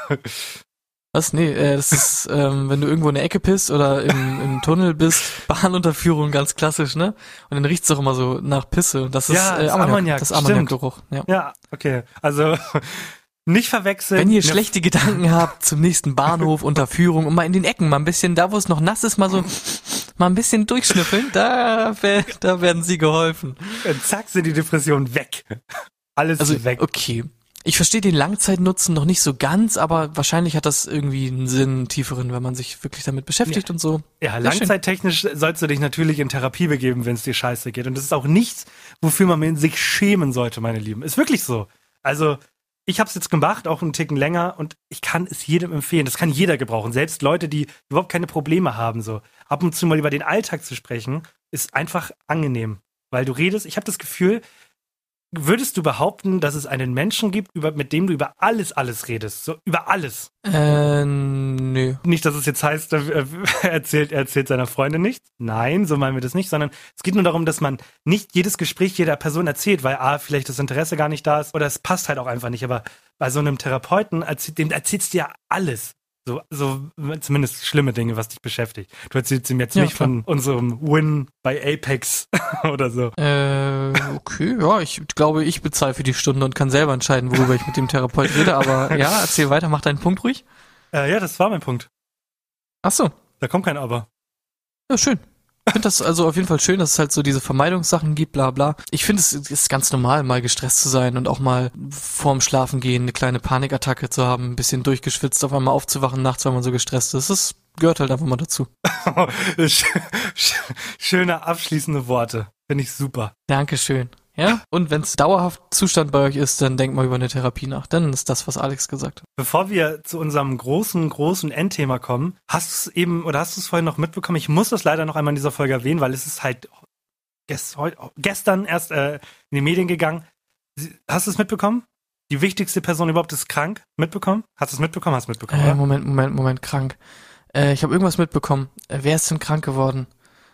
Was? Nee, das ist, wenn du irgendwo in der Ecke pisst oder im Tunnel bist, Bahnunterführung, ganz klassisch, ne? Und dann riecht's doch immer so nach Pisse. Das ist Ammoniak. Das ist Ammoniakgeruch. Ja, okay. Also nicht verwechseln. Wenn ihr schlechte Gedanken habt zum nächsten Bahnhof, Unterführung und mal in den Ecken, mal ein bisschen, da wo es noch nass ist, mal ein bisschen durchschnüffeln, da werden sie geholfen. Und zack, sind die Depressionen weg. Alles weg. Okay. Ich verstehe den Langzeitnutzen noch nicht so ganz, aber wahrscheinlich hat das irgendwie einen Sinn, einen tieferen, wenn man sich wirklich damit beschäftigt und so. Ja, langzeittechnisch sollst du dich natürlich in Therapie begeben, wenn es dir scheiße geht. Und das ist auch nichts, wofür man sich schämen sollte, meine Lieben. Ist wirklich so. Also, ich habe es jetzt gemacht, auch einen Ticken länger und ich kann es jedem empfehlen. Das kann jeder gebrauchen. Selbst Leute, die überhaupt keine Probleme haben, so ab und zu mal über den Alltag zu sprechen, ist einfach angenehm. Weil du redest, ich habe das Gefühl, würdest du behaupten, dass es einen Menschen gibt, mit dem du über alles redest? So, über alles? Nö. Nicht, dass es jetzt heißt, er erzählt seiner Freundin nichts. Nein, so meinen wir das nicht, sondern es geht nur darum, dass man nicht jedes Gespräch jeder Person erzählt, weil vielleicht das Interesse gar nicht da ist oder es passt halt auch einfach nicht. Aber bei so einem Therapeuten, dem erzählst du ja alles. So zumindest schlimme Dinge, was dich beschäftigt. Du erzählst ihm jetzt nicht von unserem Win bei Apex oder so. Okay, ja, ich glaube, ich bezahle für die Stunde und kann selber entscheiden, worüber ich mit dem Therapeut rede, aber ja, erzähl weiter, mach deinen Punkt ruhig. Ja, das war mein Punkt. Ach so. Da kommt kein Aber. Ja, schön. Ich finde das also auf jeden Fall schön, dass es halt so diese Vermeidungssachen gibt, bla bla. Ich finde, es ist ganz normal, mal gestresst zu sein und auch mal vorm Schlafengehen eine kleine Panikattacke zu haben, ein bisschen durchgeschwitzt, auf einmal aufzuwachen nachts, weil man so gestresst ist. Das gehört halt einfach mal dazu. Schöne abschließende Worte. Finde ich super. Dankeschön. Ja? Und wenn es dauerhaft Zustand bei euch ist, dann denkt mal über eine Therapie nach. Dann ist das, was Alex gesagt hat. Bevor wir zu unserem großen Endthema kommen, hast du es vorhin noch mitbekommen? Ich muss das leider noch einmal in dieser Folge erwähnen, weil es ist halt gestern erst in die Medien gegangen. Hast du es mitbekommen? Die wichtigste Person überhaupt ist krank. Mitbekommen? Hast du es mitbekommen? Hast du mitbekommen, oder? Moment, krank. Ich habe irgendwas mitbekommen. Wer ist denn krank geworden?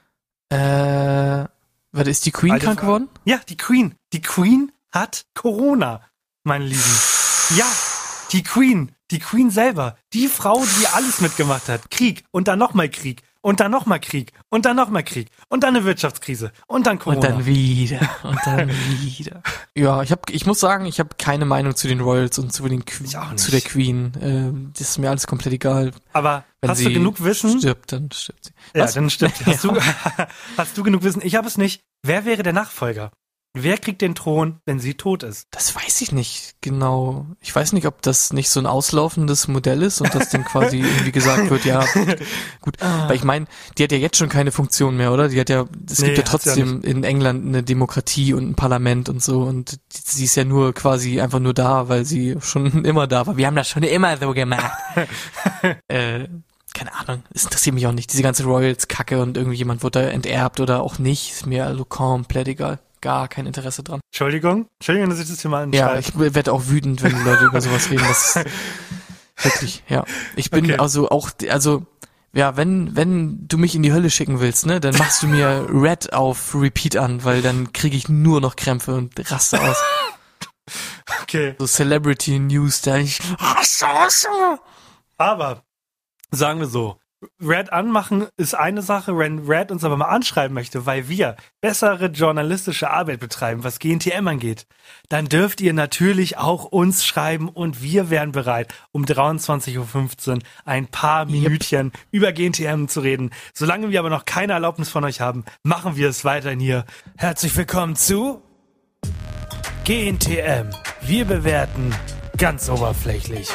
Warte, ist die Queen krank geworden? Ja, die Queen. Die Queen hat Corona, meine Lieben. Ja, die Queen selber. Die Frau, die alles mitgemacht hat. Krieg und dann nochmal Krieg und dann nochmal Krieg und dann nochmal Krieg und dann eine Wirtschaftskrise und dann Corona. Und dann wieder und dann wieder. Ja, ich muss sagen, ich habe keine Meinung zu den Royals und zu der Queen. Das ist mir alles komplett egal. Aber wenn hast du genug Wissen? Stirbt, dann stirbt sie. Ja, dann stirbt sie. Hast du genug Wissen? Ich habe es nicht. Wer wäre der Nachfolger? Wer kriegt den Thron, wenn sie tot ist? Das weiß ich nicht genau. Ich weiß nicht, ob das nicht so ein auslaufendes Modell ist und das dann quasi irgendwie gesagt wird, ja, gut. Weil ich meine, die hat ja jetzt schon keine Funktion mehr, oder? Es gibt ja trotzdem in England eine Demokratie und ein Parlament und so und sie ist ja nur quasi einfach nur da, weil sie schon immer da war. Wir haben das schon immer so gemacht. Keine Ahnung, es interessiert mich auch nicht. Diese ganze Royals-Kacke und irgendjemand wird da enterbt oder auch nicht, ist mir also komplett egal. Gar kein Interesse dran. Entschuldigung, dass ich das hier mal anschreibe. Ja, ich werde auch wütend, wenn die Leute über sowas reden. Das ist wirklich, ja. Ich bin wenn du mich in die Hölle schicken willst, ne, dann machst du mir Red auf Repeat an, weil dann kriege ich nur noch Krämpfe und raste aus. Okay. So Celebrity News, da ich Aber sagen wir so, Red anmachen ist eine Sache, wenn Red uns aber mal anschreiben möchte, weil wir bessere journalistische Arbeit betreiben, was GNTM angeht, dann dürft ihr natürlich auch uns schreiben und wir wären bereit, um 23.15 Uhr ein paar Minütchen über GNTM zu reden. Solange wir aber noch keine Erlaubnis von euch haben, machen wir es weiterhin hier. Herzlich willkommen zu GNTM. Wir bewerten ganz oberflächlich.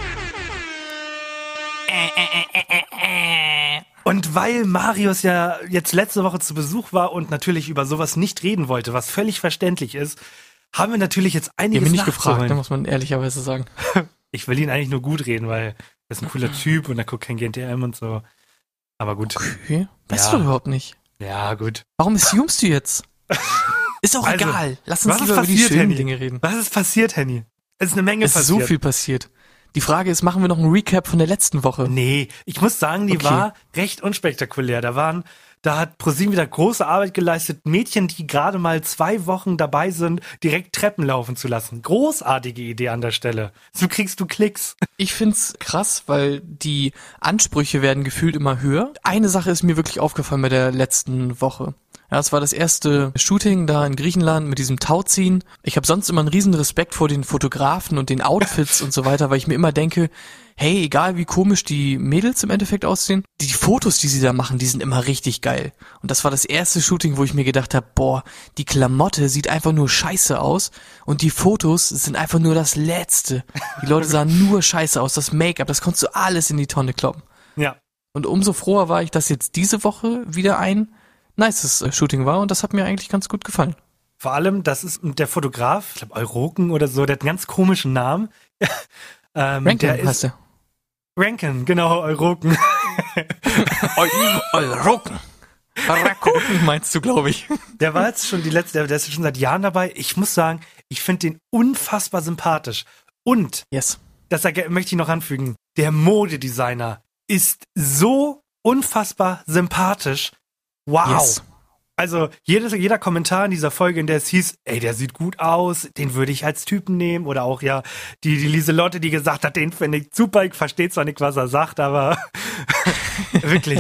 Und weil Marius ja jetzt letzte Woche zu Besuch war und natürlich über sowas nicht reden wollte, was völlig verständlich ist, haben wir natürlich jetzt einiges nachzuholen. Ich habe mich nicht gefragt, da muss man ehrlicherweise sagen. Ich will ihn eigentlich nur gut reden, weil er ist ein cooler Typ und er guckt kein GNTM und so. Aber gut. Okay. Weißt du überhaupt nicht. Ja, gut. Warum assumst du jetzt? Ist auch egal. Lass uns lieber über die schönen Dinge reden. Was ist passiert, Henny? Es ist eine Menge passiert. Es ist so viel passiert. Die Frage ist, machen wir noch einen Recap von der letzten Woche? Nee, ich muss sagen, die war recht unspektakulär. Da hat ProSieben wieder große Arbeit geleistet, Mädchen, die gerade mal 2 Wochen dabei sind, direkt Treppen laufen zu lassen. Großartige Idee an der Stelle. So kriegst du Klicks. Ich find's krass, weil die Ansprüche werden gefühlt immer höher. Eine Sache ist mir wirklich aufgefallen bei der letzten Woche. Ja, es war das erste Shooting da in Griechenland mit diesem Tauziehen. Ich habe sonst immer einen riesen Respekt vor den Fotografen und den Outfits und so weiter, weil ich mir immer denke, hey, egal wie komisch die Mädels im Endeffekt aussehen, die Fotos, die sie da machen, die sind immer richtig geil. Und das war das erste Shooting, wo ich mir gedacht habe, boah, die Klamotte sieht einfach nur scheiße aus und die Fotos sind einfach nur das Letzte. Die Leute sahen nur scheiße aus, das Make-up, das konntest du alles in die Tonne kloppen. Ja. Und umso froher war ich, dass jetzt diese Woche wieder ein nices Shooting war und das hat mir eigentlich ganz gut gefallen. Vor allem, das ist der Fotograf, ich glaube Euroken oder so, der hat einen ganz komischen Namen. Rankin heißt er. Rankin, genau, Euroken. Euroken. Euroken meinst du, glaube ich. Der war jetzt schon der ist schon seit Jahren dabei. Ich muss sagen, Ich finde den unfassbar sympathisch. Und, das möchte ich noch anfügen, der Modedesigner ist so unfassbar sympathisch. Wow. Yes. Also jeder Kommentar in dieser Folge, in der es hieß, ey, der sieht gut aus, den würde ich als Typen nehmen. Oder auch ja die Lieselotte, die gesagt hat, den finde ich super, ich verstehe zwar nicht, was er sagt, aber wirklich,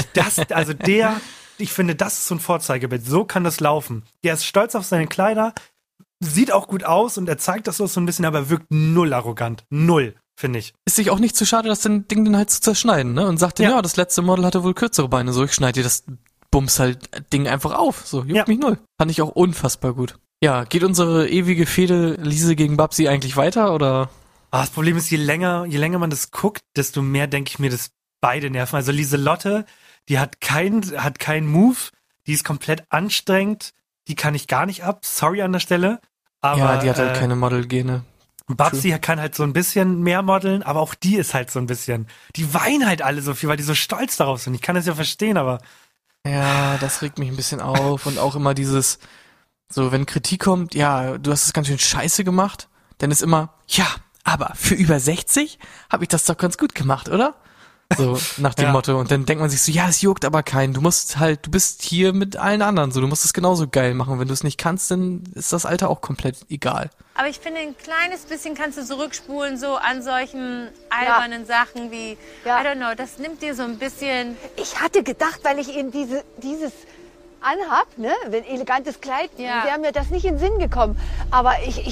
ich finde, das ist so ein Vorzeigebild. So kann das laufen. Der ist stolz auf seine Kleider, sieht auch gut aus und er zeigt das so ein bisschen, aber wirkt null arrogant. Null, finde ich. Ist sich auch nicht zu schade, das Ding dann halt zu zerschneiden, ne? Und sagt ja, das letzte Model hatte wohl kürzere Beine, so ich schneide dir das Bums halt Ding einfach auf. So, juckt mich null. Fand ich auch unfassbar gut. Ja, geht unsere ewige Fehde Liese gegen Babsi eigentlich weiter, oder? Das Problem ist, je länger man das guckt, desto mehr denke ich mir, dass beide nerven. Also Lieselotte, die hat keinen Move, die ist komplett anstrengend, die kann ich gar nicht ab, sorry an der Stelle. Aber, ja, die hat halt keine Model-Gene. Babsi kann halt so ein bisschen mehr modeln, aber auch die ist halt so ein bisschen, die weinen halt alle so viel, weil die so stolz darauf sind. Ich kann das ja verstehen, aber ja, das regt mich ein bisschen auf und auch immer dieses, so wenn Kritik kommt, ja, du hast es ganz schön scheiße gemacht, dann ist immer, ja, aber für über 60 habe ich das doch ganz gut gemacht, oder? So nach dem Motto. Und dann denkt man sich so, ja, es juckt aber keinen. Du bist hier mit allen anderen so, du musst es genauso geil machen. Wenn du es nicht kannst, dann ist das Alter auch komplett egal. Aber ich finde, ein kleines bisschen kannst du zurückspulen, so an solchen albernen Sachen wie, I don't know, das nimmt dir so ein bisschen. Ich hatte gedacht, weil ich eben dieses anhab, ne, ein elegantes Kleid, wäre mir das nicht in den Sinn gekommen. Aber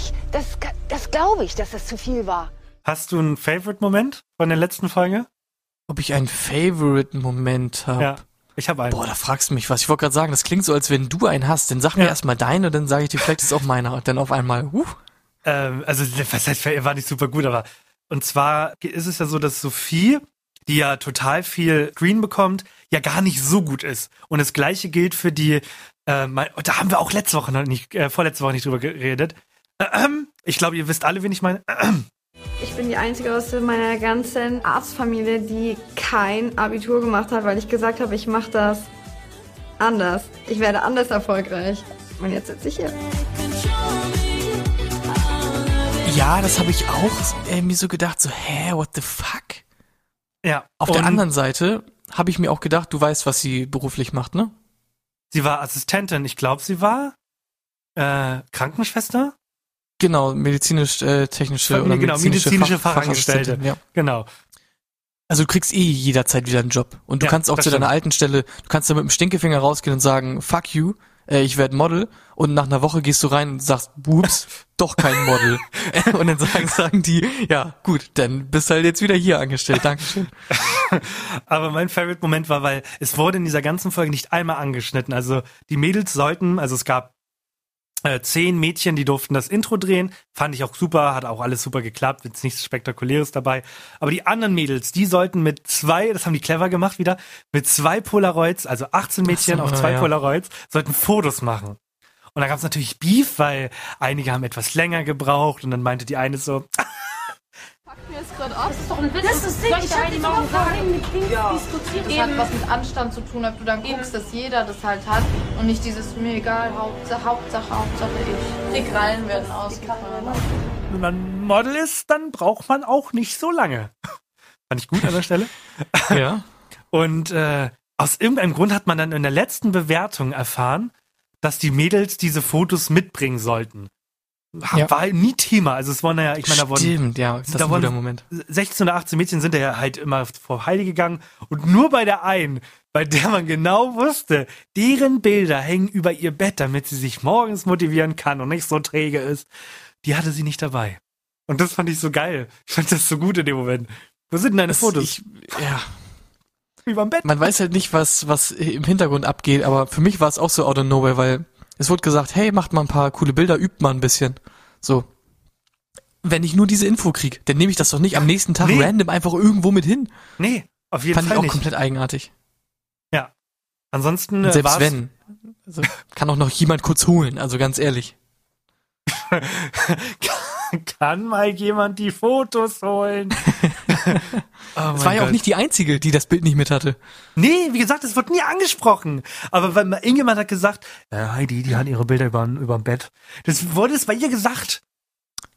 das glaube ich, dass das zu viel war. Hast du einen Favorite-Moment von der letzten Folge? Ob ich einen Favorite-Moment habe? Ja, ich habe einen. Boah, da fragst du mich was. Ich wollte gerade sagen, das klingt so, als wenn du einen hast. Dann sag mir erstmal deinen und dann sage ich dir, vielleicht ist es auch meiner. Und dann auf einmal, Also, was heißt, er war nicht super gut, aber und zwar ist es ja so, dass Sophie, die ja total viel Screen bekommt, ja gar nicht so gut ist. Und das Gleiche gilt für die, da haben wir auch vorletzte Woche nicht drüber geredet. Ich glaube, ihr wisst alle, wen ich meine. Ich bin die Einzige aus meiner ganzen Arztfamilie, die kein Abitur gemacht hat, weil ich gesagt habe, ich mache das anders. Ich werde anders erfolgreich. Und jetzt sitze ich hier. Ja, das habe ich auch mir so gedacht, so, what the fuck? Ja. Auf der anderen Seite habe ich mir auch gedacht, du weißt, was sie beruflich macht, ne? Sie war Assistentin. Ich glaube, sie war Krankenschwester? Genau, medizinische Fachangestellte. Ja. Genau. Also du kriegst jederzeit wieder einen Job. Und du kannst auch zu deiner alten Stelle, du kannst da mit dem Stinkefinger rausgehen und sagen, fuck you, ich werde Model. Und nach einer Woche gehst du rein und sagst, ups, doch kein Model. Und dann sagen die, ja gut, dann bist du halt jetzt wieder hier angestellt, dankeschön. Aber mein Favorite-Moment war, weil es wurde in dieser ganzen Folge nicht einmal angeschnitten. Also die Mädels es gab 10 Mädchen, die durften das Intro drehen. Fand ich auch super, hat auch alles super geklappt, jetzt nichts Spektakuläres dabei. Aber die anderen Mädels, die sollten das haben die clever gemacht wieder, mit 2 Polaroids, also 18 Mädchen auf 2 Polaroids, sollten Fotos machen. Und da gab es natürlich Beef, weil einige haben etwas länger gebraucht und dann meinte die eine so, Mir ist gerade auf. Das ist doch ein Witz. Das ist nicht. Ich habe die Morgen mit Dings diskutiert. Das hat was mit Anstand zu tun, ob du dann guckst, dass jeder das halt hat und nicht dieses mir egal, Hauptsache ich. Die Krallen werden ausgefahren. Wenn man Model ist, dann braucht man auch nicht so lange. Fand ich gut an der Stelle. Ja. Und aus irgendeinem Grund hat man dann in der letzten Bewertung erfahren, dass die Mädels diese Fotos mitbringen sollten. War nie Thema. Also es waren ja, ich meine, da wurden, das ist ein guter Moment. 16 oder 18 Mädchen sind ja halt immer vor Heidi gegangen und nur bei der einen, bei der man genau wusste, deren Bilder hängen über ihr Bett, damit sie sich morgens motivieren kann und nicht so träge ist, die hatte sie nicht dabei. Und das fand ich so geil. Ich fand das so gut in dem Moment. Wo sind denn deine Fotos? Überm Bett. Man weiß halt nicht, was im Hintergrund abgeht, aber für mich war es auch so out of nowhere, weil es wurde gesagt, hey, macht mal ein paar coole Bilder, übt mal ein bisschen. So. Wenn ich nur diese Info kriege, dann nehme ich das doch nicht am nächsten Tag random einfach irgendwo mit hin. Nee, auf jeden Fall nicht. Fand ich auch komplett eigenartig. Ja. Ansonsten und selbst wenn. Also, kann auch noch jemand kurz holen, also ganz ehrlich. Kann mal jemand die Fotos holen? Es war ja auch nicht die Einzige, die das Bild nicht mit hatte. Nee, wie gesagt, es wird nie angesprochen. Aber weil irgendjemand hat gesagt, Heidi, die hat ihre Bilder überm Bett. Das wurde es bei ihr gesagt.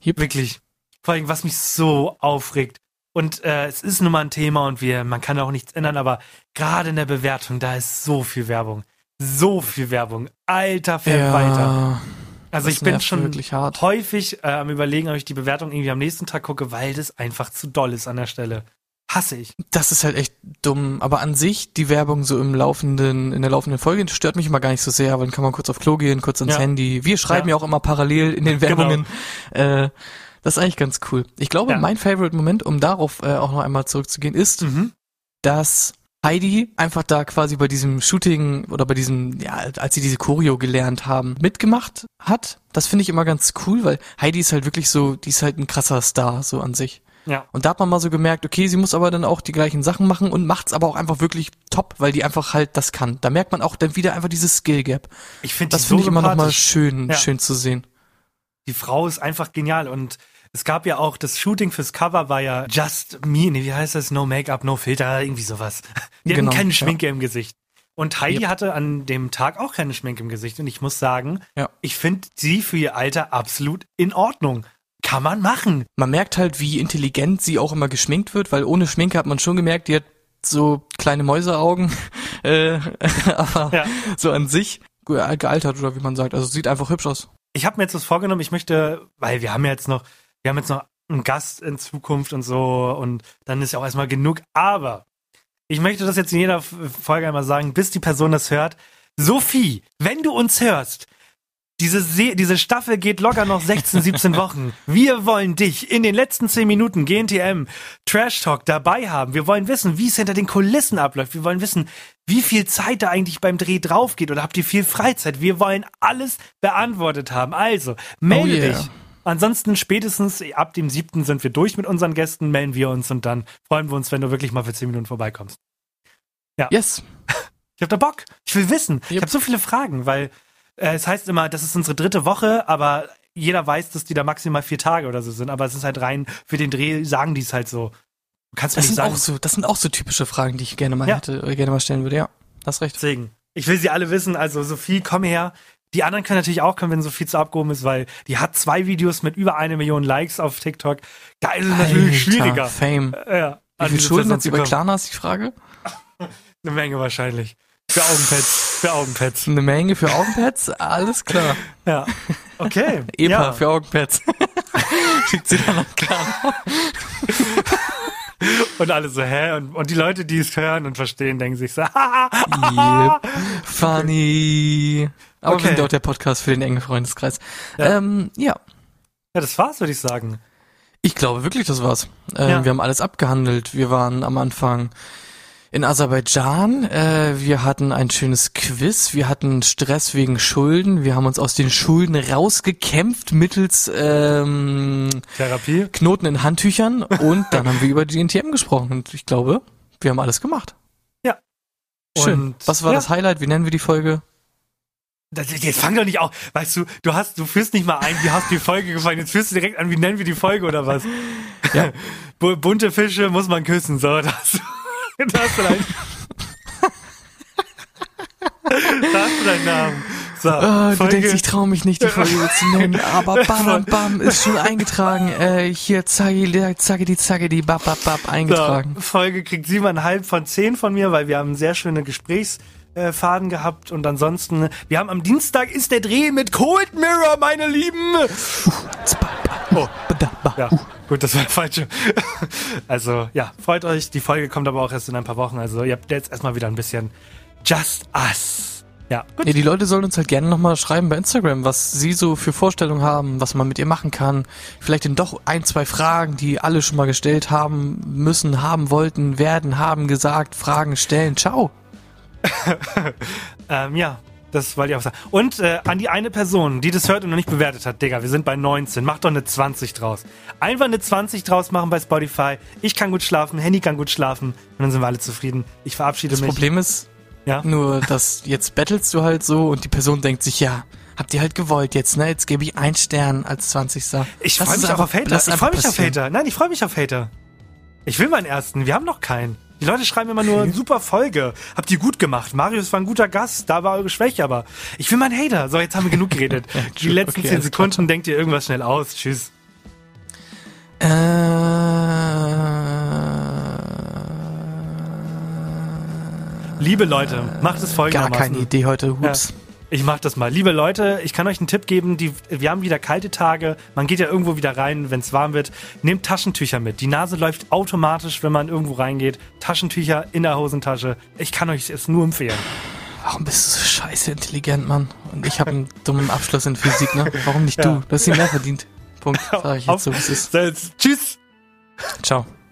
Wirklich. Vor allem, was mich so aufregt. Und es ist nun mal ein Thema und man kann auch nichts ändern, aber gerade in der Bewertung, da ist so viel Werbung. So viel Werbung. Alter Verwalter. Also ich bin schon häufig am Überlegen, ob ich die Bewertung irgendwie am nächsten Tag gucke, weil das einfach zu doll ist an der Stelle. Hasse ich. Das ist halt echt dumm. Aber an sich, die Werbung so in der laufenden Folge stört mich immer gar nicht so sehr, weil dann kann man kurz auf Klo gehen, kurz ans Handy. Wir schreiben ja auch immer parallel in den Werbungen. Genau. Das ist eigentlich ganz cool. Ich glaube, mein Favorite-Moment, um darauf auch noch einmal zurückzugehen, ist, dass Heidi einfach da quasi bei diesem Shooting oder bei diesem, als sie diese Choreo gelernt haben, mitgemacht hat. Das finde ich immer ganz cool, weil Heidi ist halt wirklich so, die ist halt ein krasser Star, so an sich. Ja. Und da hat man mal so gemerkt, okay, sie muss aber dann auch die gleichen Sachen machen und macht's aber auch einfach wirklich top, weil die einfach halt das kann. Da merkt man auch dann wieder einfach dieses Skill Gap. Das finde ich immer noch mal schön zu sehen. Die Frau ist einfach genial und es gab ja auch, das Shooting fürs Cover war ja Just Me, wie heißt das? No Make-up, no Filter, irgendwie sowas. Die hatten keine Schminke im Gesicht. Und Heidi hatte an dem Tag auch keine Schminke im Gesicht. Und ich muss sagen, ich finde sie für ihr Alter absolut in Ordnung. Kann man machen. Man merkt halt, wie intelligent sie auch immer geschminkt wird, weil ohne Schminke hat man schon gemerkt, die hat so kleine Mäuseaugen, aber so an sich gealtert oder wie man sagt. Also sieht einfach hübsch aus. Ich habe mir jetzt was vorgenommen, ich möchte, weil wir haben jetzt noch einen Gast in Zukunft und so und dann ist ja auch erstmal genug, aber ich möchte das jetzt in jeder Folge einmal sagen, bis die Person das hört. Sophie, wenn du uns hörst, diese Staffel geht locker noch 16, 17 Wochen. Wir wollen dich in den letzten 10 Minuten GNTM Trash Talk dabei haben. Wir wollen wissen, wie es hinter den Kulissen abläuft. Wir wollen wissen, wie viel Zeit da eigentlich beim Dreh drauf geht oder habt ihr viel Freizeit? Wir wollen alles beantwortet haben. Also, melde dich. Ansonsten spätestens ab dem 7. sind wir durch mit unseren Gästen, melden wir uns und dann freuen wir uns, wenn du wirklich mal für 10 Minuten vorbeikommst. Ja. Yes. Ich hab da Bock. Ich will wissen. Ich habe so viele Fragen, weil es heißt immer, das ist unsere 3. Woche, aber jeder weiß, dass die da maximal 4 Tage oder so sind. Aber es ist halt rein für den Dreh, sagen die es halt so. Kannst du nicht sagen. Das sind auch so typische Fragen, die ich gerne mal hätte, oder gerne mal stellen würde. Ja, hast recht. Deswegen. Ich will sie alle wissen. Also Sophie, komm her. Die anderen können natürlich auch kommen, wenn Sophie zu abgehoben ist, weil die hat 2 Videos mit über 1 Million Likes auf TikTok. Da ist es natürlich schwieriger. Fame. Ja. Wie viel Schulden hat sie bei Klarna, ist die Frage? Eine Menge wahrscheinlich. Für Augenpads. Eine Menge für Augenpads? Alles klar. Ja. Okay. EPA für Augenpads. Schickt sie dann nach Klarna. Und alle so, Und die Leute, die es hören und verstehen, denken sich so, funny. Aber wir sind auch der Podcast für den engen Freundeskreis. Ja, das war's, würde ich sagen. Ich glaube wirklich, das war's. Wir haben alles abgehandelt. Wir waren am Anfang in Aserbaidschan. Wir hatten ein schönes Quiz. Wir hatten Stress wegen Schulden. Wir haben uns aus den Schulden rausgekämpft mittels Therapie, Knoten in Handtüchern. Und dann haben wir über die GNTM gesprochen. Und ich glaube, wir haben alles gemacht. Ja. Schön. Und was war das Highlight? Wie nennen wir die Folge? Jetzt fang doch nicht auf. Weißt du, du führst nicht mal ein, wie hast du die Folge gefallen. Jetzt führst du direkt an, wie nennen wir die Folge oder was? Ja. Bunte Fische muss man küssen. So, da hast du deinen Namen. So, du denkst, ich traue mich nicht, die Folge zu nennen, aber bam, ist schon eingetragen. Hier, zacki, bap, eingetragen. So, Folge kriegt 7,5 von 10 von mir, weil wir haben sehr schöne Gesprächsfaden gehabt und ansonsten, wir haben am Dienstag ist der Dreh mit Cold Mirror, meine Lieben. Ja, gut, das war der falsche. Also, ja, freut euch. Die Folge kommt aber auch erst in ein paar Wochen. Also, ihr habt jetzt erstmal wieder ein bisschen Just Us. Ja, gut. Ja, die Leute sollen uns halt gerne nochmal schreiben bei Instagram, was sie so für Vorstellungen haben, was man mit ihr machen kann. Vielleicht dann doch 1, 2 Fragen, die alle schon mal gestellt haben müssen, haben wollten, werden, haben gesagt, Fragen stellen. Ciao. Ja. Das wollte ich auch sagen. Und an die eine Person, die das hört und noch nicht bewertet hat, Digga, wir sind bei 19. Mach doch eine 20 draus. Einfach eine 20 draus machen bei Spotify. Ich kann gut schlafen, Henny kann gut schlafen. Und dann sind wir alle zufrieden. Ich verabschiede mich. Das Problem ist nur, dass jetzt battlest du halt so und die Person denkt sich, ja, habt ihr halt gewollt jetzt, ne? Jetzt gebe ich 1 Stern als 20. Ich freue mich auch auf Hater. Nein, ich freue mich auf Hater. Ich will meinen ersten. Wir haben noch keinen. Die Leute schreiben immer nur, super Folge. Habt ihr gut gemacht. Marius war ein guter Gast. Da war eure Schwäche, aber ich will meinen Hater. So, jetzt haben wir genug geredet. Die letzten 10 Sekunden denkt ihr irgendwas schnell aus. Tschüss. Liebe Leute, macht es folgendermaßen. Gar keine Idee heute, hups. Ja. Ich mach das mal. Liebe Leute, ich kann euch einen Tipp geben. Wir haben wieder kalte Tage. Man geht ja irgendwo wieder rein, wenn es warm wird. Nehmt Taschentücher mit. Die Nase läuft automatisch, wenn man irgendwo reingeht. Taschentücher in der Hosentasche. Ich kann euch es nur empfehlen. Warum bist du so scheiße intelligent, Mann? Und ich habe einen dummen Abschluss in Physik, ne? Warum nicht du? Du hast ihn mehr verdient. Punkt. Sag ich jetzt so, wie es ist. Tschüss. Ciao.